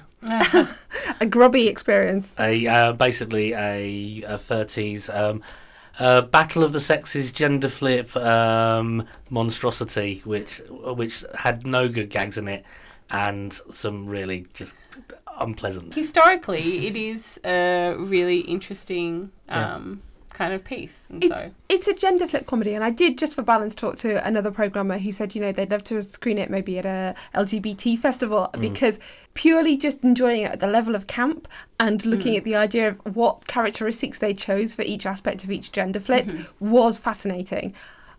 A grubby experience. A uh, basically a, a thirties um, uh, battle of the sexes, gender flip um, monstrosity, which which had no good gags in it, and some really just unpleasant. Historically, it is a really interesting Yeah. um, kind of piece, and It's, so it's a gender flip comedy, and I did, just for balance, talk to another programmer who said, you know, they'd love to screen it maybe at a L G B T festival, because purely just enjoying it at the level of camp and looking at the idea of what characteristics they chose for each aspect of each gender flip was fascinating.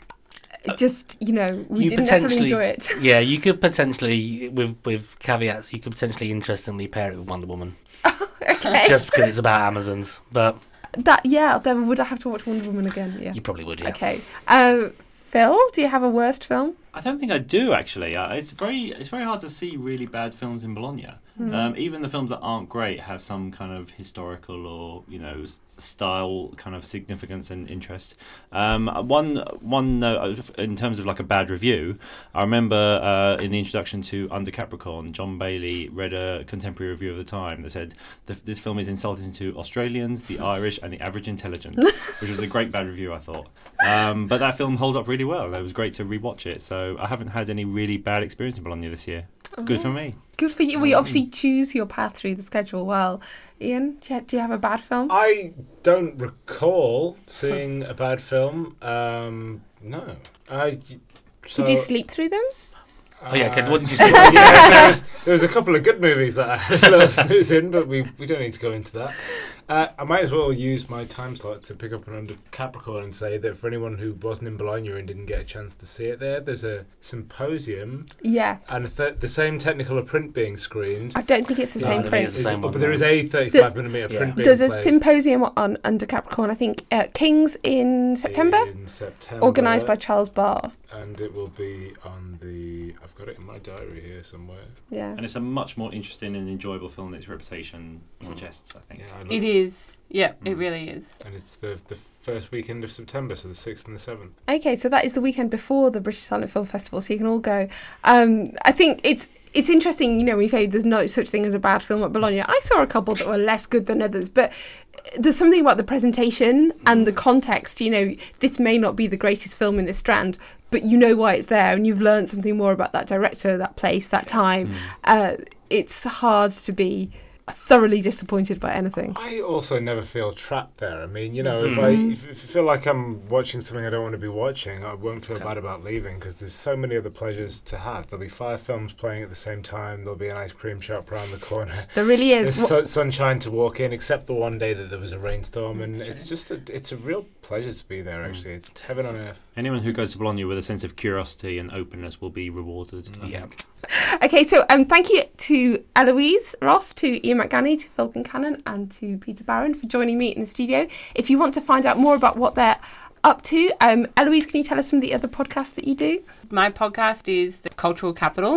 Just, you know, we You didn't necessarily potentially- enjoy it. Yeah, you could potentially, with with caveats, you could potentially interestingly pair it with Wonder Woman, Okay. just because it's about Amazons. But That, yeah, then would I have to watch Wonder Woman again? Yeah. you probably would, yeah. Okay. Um, Phil, do you have a worst film? I don't think I do actually. Uh, it's very it's very hard to see really bad films in Bologna. Um, even the films that aren't great have some kind of historical or, you know, s- style kind of significance and interest. Um, one one note in terms of like a bad review, I remember uh, in the introduction to Under Capricorn, John Bailey read a contemporary review of the time that said the, this film is insulting to Australians, the Irish, and the average intelligence, which was a great bad review, I thought. Um, but that film holds up really well. It was great to rewatch it. So I haven't had any really bad experience in Bologna this year. Good for me. Good for you. We obviously choose your path through the schedule well. Ian, do you, do you have a bad film? I don't recall seeing a bad film. Um, no. I, so, Did you sleep through them? Oh yeah, okay, uh, what did you say? yeah, there was, there was a couple of good movies that I had a little snooze in, but we, we don't need to go into that. Uh, I might as well use my time slot to pick up an Under Capricorn and say that for anyone who wasn't in Bologna and didn't get a chance to see it there, there's a symposium Yeah. and a th- the same Technicolor print being screened. I don't think it's the No, I same don't think print. it's the same but one, there no. is a thirty-five millimeter Yeah. print being There's a played symposium on Under Capricorn, I think, uh, Kings in September, in September, organised by Charles Barr. and it will be on the. I've got it in my diary here somewhere. Yeah. And it's a much more interesting and enjoyable film than its reputation suggests, I think. Yeah, I it looked- is. Yeah, it Mm. really is. and it's the the first weekend of September, so the sixth and the seventh. Okay, so that is the weekend before the British Silent Film Festival, so you can all go. Um, I think it's it's interesting, you know, when you say there's no such thing as a bad film at Bologna. I saw a couple that were less good than others, but there's something about the presentation and the context. You know, this may not be the greatest film in this strand, but you know why it's there, and you've learned something more about that director, that place, that time. Mm. Uh, it's hard to be thoroughly disappointed by anything. I also never feel trapped there. I mean, you know, if Mm. I if, if I feel like I'm watching something I don't want to be watching, I won't feel bad about leaving because there's so many other pleasures to have. There'll be five films playing at the same time. There'll be an ice cream shop around the corner. There really There's is. su- sunshine to walk in, except the one day that there was a rainstorm, and it's just a, it's a real pleasure to be there. Actually, it's heaven on earth. Anyone who goes to Bologna with a sense of curiosity and openness will be rewarded, I Yeah. think. Okay, so um, thank you to Eloise Ross, to Ian McGanny, to Phil Kincannon, and to Peter Barron for joining me in the studio. If you want to find out more about what they're up to, um, Eloise, can you tell us some of the other podcasts that you do? My podcast is The Cultural Capital.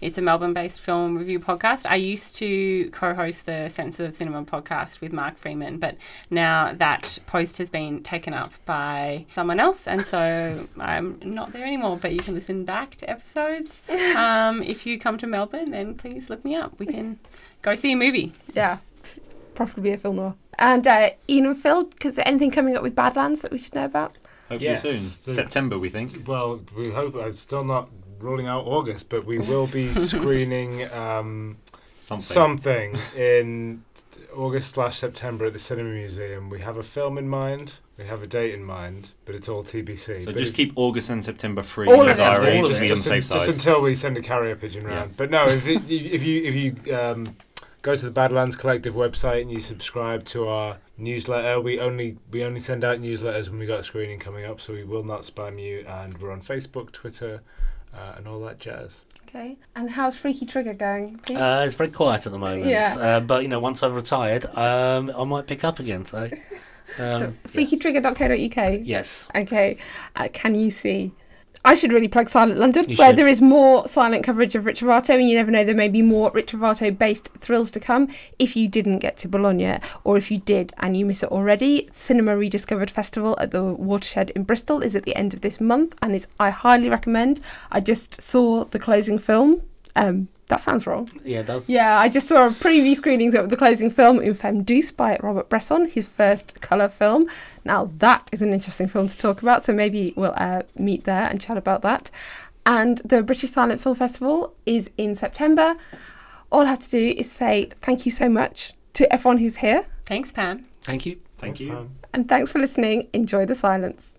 It's a Melbourne-based film review podcast. I used to co-host the Sense of Cinema podcast with Mark Freeman, but now that post has been taken up by someone else, and so I'm not there anymore, but you can listen back to episodes. Um, if you come to Melbourne, then please look me up. We can go see a movie. Yeah, preferably a film noir. And uh, Ian and Phil, because anything coming up with Badlands that we should know about? Hopefully Yes, soon. the- September, we think. Well, we hope. I'm still not ruling out August, but we will be screening um, Something. something in August slash September at the Cinema Museum. We have a film in mind. We have a date in mind, but it's all T B C. So But just it- keep August and September free All in your of them, diary all to of be them. on the safe just, just side. until we send a carrier pigeon Yeah. round. But no, if it, if you if you um, go to the Badlands Collective website and you subscribe to our newsletter, we only we only send out newsletters when we got a screening coming up, so we will not spam you. And we're on Facebook, Twitter, uh, and all that jazz. Okay. And how's Freaky Trigger going, Pete? Uh, it's very quiet at the moment. Yeah. Uh, but, you know, once I've retired, um, I might pick up again, so... Um, so, freaky trigger dot co dot uk. yes. Okay. Uh, can you see? I should really plug Silent London, You where should. there is more silent coverage of Rich Rovato, and you never know, there may be more Rich Rovato-based thrills to come. If you didn't get to Bologna, or if you did and you miss it already, Cinema Rediscovered Festival at the Watershed in Bristol is at the end of this month, and it's, I highly recommend. I just saw the closing film. Um, that sounds wrong. Yeah, it does. Yeah, I just saw a preview screenings of the closing film, Une Femme Douce, by Robert Bresson, his first colour film. Now, that is an interesting film to talk about, so maybe we'll uh, meet there and chat about that. And the British Silent Film Festival is in September. All I have to do is say thank you so much to everyone who's here, Thanks, Pam. Thank you. Thank you. Um, and thanks for listening. Enjoy the silence.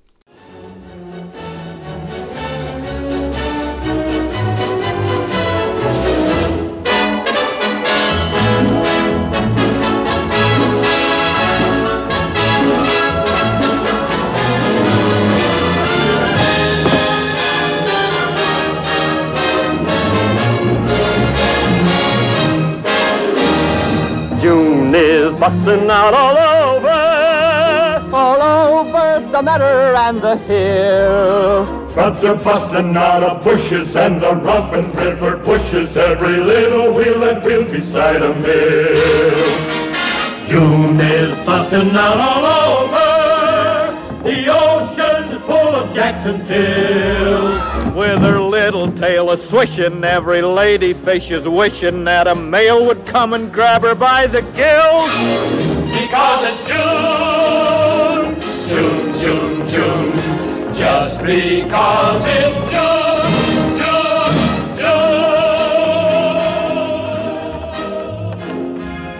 June is busting out all over, all over the meadow and the hill. Buds are busting out of bushes and the romping river pushes every little wheel and wheels beside a mill. June is busting out all over, the ocean is full of jacks and jills. With her little tail a swishing, every lady fish is wishing that a male would come and grab her by the gills. Because it's June, June, June, June, just because it's June.